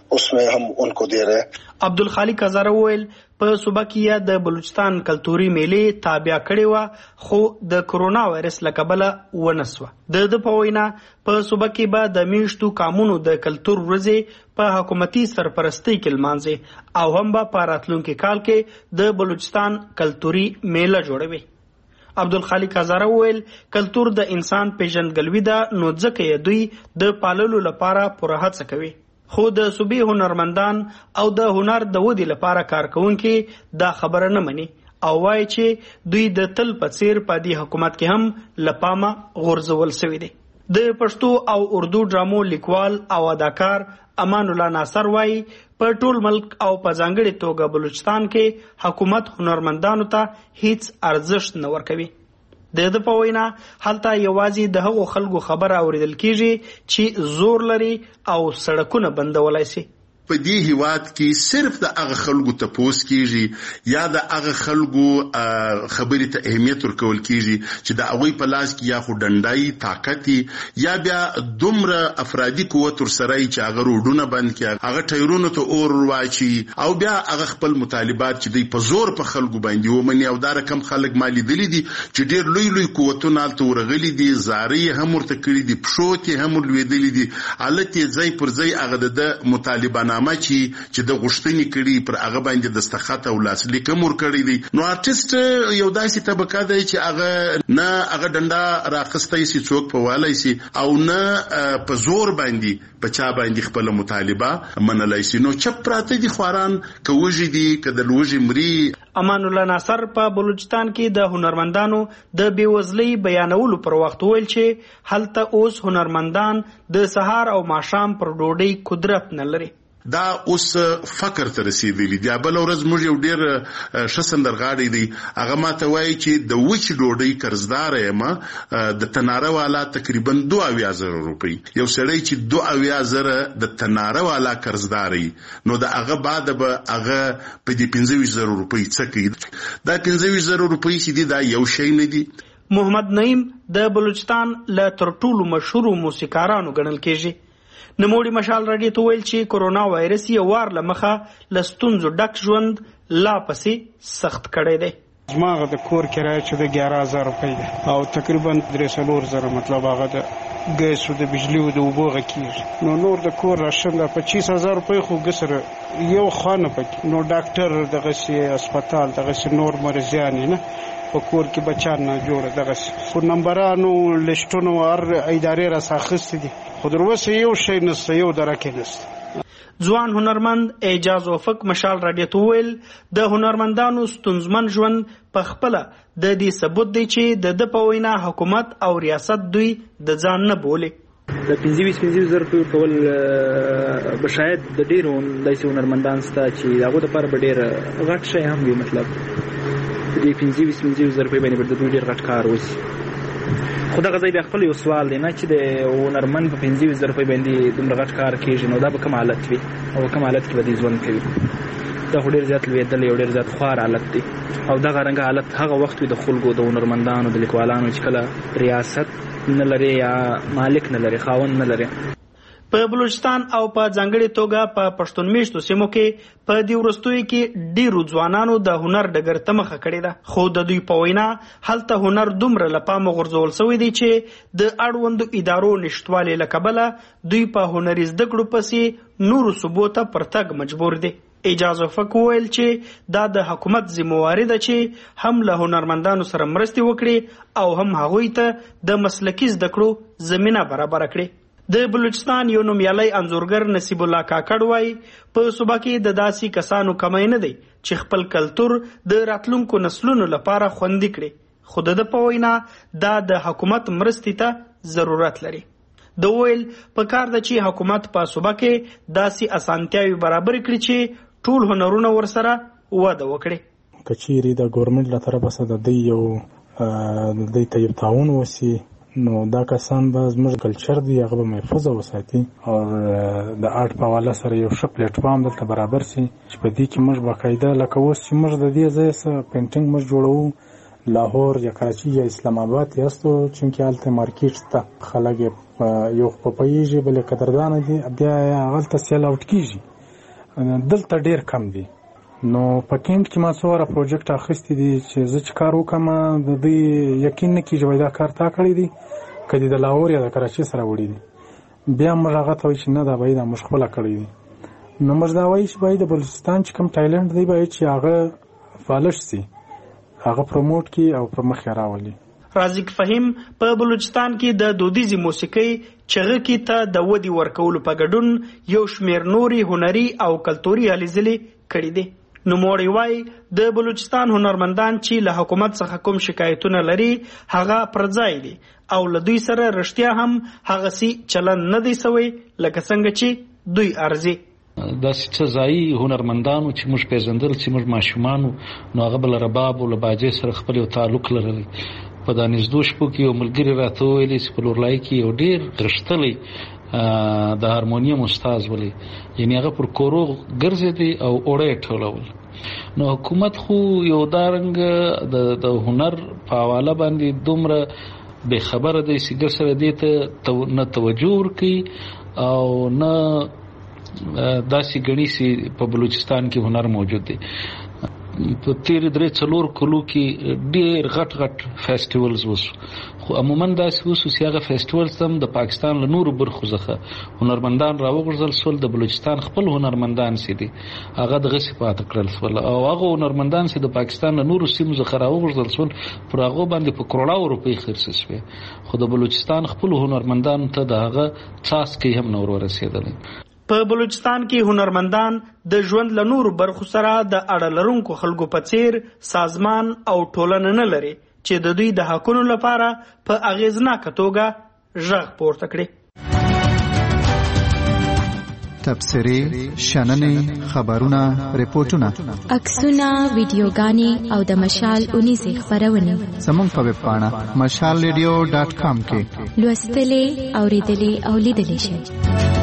عبدالخالق هزاره وویل په صوبه کې د بلوچستان کلتوري میلې تابع کړې وه، خو د کورونا وایرس له کبله ونه سوه. د ده په وینا په صوبه کې به د میشتو کامونو د کلتور ورځې په حکومتي سرپرستۍ کې لمانځي او هم به په راتلونکي کال کې د بلوچستان کلتوري میله جوړوي. عبدالخالق هزاره وویل کلتور د انسان پیژندګلوي ده، نو ځکه یې دوی د پاللو لپاره پوره هڅه کوي. خو د صوبې هنرمندان او د هنر د ودې لپاره کارکونکي دا خبره نه مني او وایي چې دوی د تل په څیر په دې حکومت کې هم له پامه غورځول شوي دي. د پښتو او اردو ډرامو لیکوال او اداکار امان الله ناصر وایي په ټول ملک او په ځانګړې توګه بلوچستان کې حکومت هنرمندانو ته هیڅ ارزښت نه ورکوي. د ده په وینا هلته یوازې د هغو خلکو خبره اوریدل کیږي چې زور لري او سړکونه بندولای شي. په دې هیواد کې صرف د هغه خلکو تپوس کیږي یا د هغه خلکو خبرې ته اهمیت ورکول کیږي چې د هغوی په لاس کې یا خو ډنډای طاقت یا بیا دومره افرادي قوت ورسره چې هغه روډونه بند کړي، هغه ټایرونو ته اور واچي او بیا هغه خپل مطالبات چې دوی په زور په خلکو باندې ومني. او دا رقم خلک ما لیدلی دي چې ډېر لوی لوی قوتونه هلته ورغلي دي، زارۍ هم ورته کړي دي، پښو ته هم ورلوېدلي دي، هلته یې ځای پر ځای هغه د مطالبانه نامه چې چې د غوښتنې کړي پر هغه باندې دستخط او لاسلیک هم ورکړی دی. نو آرټیسټ یو داسې طبقه دی چې هغه نه هغه ډنډه راخستی سي څوک په والی سي او نه په زور باندې په چا باندې خپل مطالبه منلای سي. نو چپ پراته دي خواران که وږي دي که د لوږې مري. امان الله ناصر په بلوچستان کې د هنرمندانو د بیوزلۍ بیانولو پر وخت ویل چې هلته اوس هنرمندان د سهار او ماښام پر ډوډۍ قدرت نه لري. دا اوس فقر ته رسیدلی دی. بل ورځ موږ یو ډیر ښه سندرغاړی دی، هغه ماته وایي چې د وچ ډوډۍ قرضدار یم، د تناره والا تقریبا دو اویا زره روپۍ. یو سړی چې دو اویا زره د تناره والا قرضدار وي نو د هغه بعد به هغه په دې پنځه ویشت زره روپۍ څه کوي؟ دا پنځه ویشت زره روپۍ چې دي دا یو شی نه دي. محمد نعیم د بلوچستان له تر ټولو مشهورو موسیقارانو ګڼل کېږي. نوموړي مشال راډیو ته ویل چې کرونا وایرس یې وار له مخه له ستونزو ډک ژوند لا پسې سخت کړی دی. زما هغه د کور کرایه چې د ګیاره زره روپۍ ده او تقریبا درې څلور زره مطلب هغه د ګیس او د بجلي او د اوبو هغه کېږي. نو نور د کور راشن د پچیس هزار روپۍ خو ګسره یو خانه پکې. نو ډاکټر دغسې هسپتال دغسې نور مریضیان نه په کور کې بچان نه جوړه دغسې خو نمبرانو لیسټونو هر ادارې راڅخه دي خو در اوسه یو شی نشته، یو درکې نشته. ځوان هنرمند اعجاز افق مشال راډیو ته ویل د هنرمندانو ستونزمن ژوند په خپله د دې ثبوت دی چې د ده په وینا حکومت او ریاست دوی د ځان نه بولي. د پنځه ویشت پنځه ویشت زره روپۍ ورکول به شاید د ډېرو داسې هنرمندان شته چې د هغو دپاره به ډېر غټ شی هم وي. مطلب د پنځه ویشت پنځه ویشت زره روپۍ باندې به د دوی ډېر غټ کار وشي. خو دغه ځای بیا خپل یو سوال دی نه چې د هنرمند په پنځه ویشت زره روپۍ باندې دومره غټ کار کېږي نو دا به کوم حالت وي او کوم حالت کې به دوی ژوند کوي؟ دا خو ډېر زیات لوېدلی او ډېر زیات خوار حالت دی. او دغه رنګه حالت هغه وخت وي د خلکو د هنرمندانو د لیکوالانو چې کله ریاست نه لري یا مالک نه لري، خاوند نه لري. په بلوچستان او په ځانګړې توګه په پښتون میشتو سیمو کې په دې وروستیو کې ډیرو ځوانانو د هنر ډګر ته مخه کړې ده. خو د دوی په وینا هلته هنر دومره له پامه غورځول سوی دی چې د اړوندو ادارو نشتوالي له کبله دوی په هنري زده کړو پسې نورو صوبو ته پر تګ مجبور دي. اعجاز افق ویل چې دا د حکومت ذمہواري ده چې هم له هنرمندانو سره مرستې وکړي او هم هغوی ته د مسلکي زده کړو زمینه برابره کړي. د بلوچستان یو نومیالی انځورګر نصیب الله کاکړ وایي په صوبه کې د داسې کسانو کمی نه دی چې خپل کلتور د راتلونکو نسلونو لپاره خوندي کړي. خو د ده په وینا دا د حکومت مرستې ته ضرورت لري. د ویل په کار ده چې حکومت په صوبه کې داسې اسانتیاوې برابر کړي چې ټول هنرونه ورسره وده وکړي. که چیرې د ګورنمنټ له طرفه څخه د دوی یو د دوی ته یو تعاون وسي نو دا کسان به زموږ کلچر دی هغه به محفوظ وساتي او د آرټ په حواله سره یو ښه پلیټفارم دلته برابر سي چې په دې کې موږ باقاعده لکه اوس چې موږ د دې ځای څخه پینټینګ موږ جوړوو لاهور یا کراچي یا اسلام آباد یاستو چونکې هلته مارکیټ شته خلک یو په پوهېږي بلې قدردانه دي بیا هغلته سیل آوټ کېږي دلته ډېر کم دي. نو په کینټ کې ما څومره پروجیکټ اخیستی دي چې زه چې کار وکړم د دوی یقین نه کېږي وایي دا کار تا کړی دی که دې د لاهور یا د کراچۍ سره وړي دي بیا موږ هغه ته وایي چې نه دا به دا موږ خپله کړی دي. نو موږ دا وایي چې باید د بلوچستان چې کوم ټایلنټ دی باید چې هغه فالش سي هغه پروموټ کړي او پر مخ یې راولي. رازق فهیم په بلوچستان کې د دودیزي موسیقۍ چغکي ته د ودې ورکولو په ګډون یو شمېر نورې هنري او کلتوري هلې ځلې کړي دي. نوموړی وایي د بلوچستان هنرمندان چې له حکومت څخه کوم شکایتونه لري هغه پر ځای دي او له دوی سره رښتیا هم هغسې چلند نه دی سوی لکه څنګه چې دوی ارزي. داسې څه ځایي هنرمندانو چې موږ پیژندل چې موږ ماشومانو نو هغه به له رباب او له باجې سره خپل یو تعلق لرلی. په دا نږدو شپو کې یو ملګري راته وویلې چې په لورلای کې یو ډېر غښتلی د هارمونیم استاز ولی یعنی هغه پر کورو ګرځېدی او اوړه یې ټولول. نو حکومت خو یو دارنګه د هنر په حواله باندې دومره بې خبره دی چې ګر سره دې ته نه توجه ورکوي او نه داسې ګڼي چې په بلوچستان کې هنر موجود دی. په تیر درې څلور کلو کې ډېر غټ غټ فیسټیولز وسو خو عموما داسې وسو چې هغه فیسټیولز هم د پاکستان له نورو برخو څخه هنرمندان راوغورځول سول. د بلوچستان خپل هنرمندان چې دي هغه دغسې پاتې کړل سول او هغه هنرمندان چې د پاکستان له نورو سیمو څخه راوغورځول سول پر هغو باندې په کروڑو روپۍ خرڅې شوې خو د بلوچستان خپل هنرمندانو ته د هغه څاڅکی هم نه ور ورسېدلی. په بلوچستان کې هنرمندان د ژوند له نورو برخو سره د اړه لرونکو خلکو په څیر سازمان او ټولنه نه لري چې د دوی د حقونو لپاره په اغیزناکه توګه غږ پورته کړي. تبصرې، شننې، خبرونه، ریپورتونه، عکسونه، ویډیوګانې او د مشال اونیزې خپرونې زموږ په ویب پاڼه مشال ریډیو ډاټ کام کې لوستلې، اورېدلې او لیدلې شئ.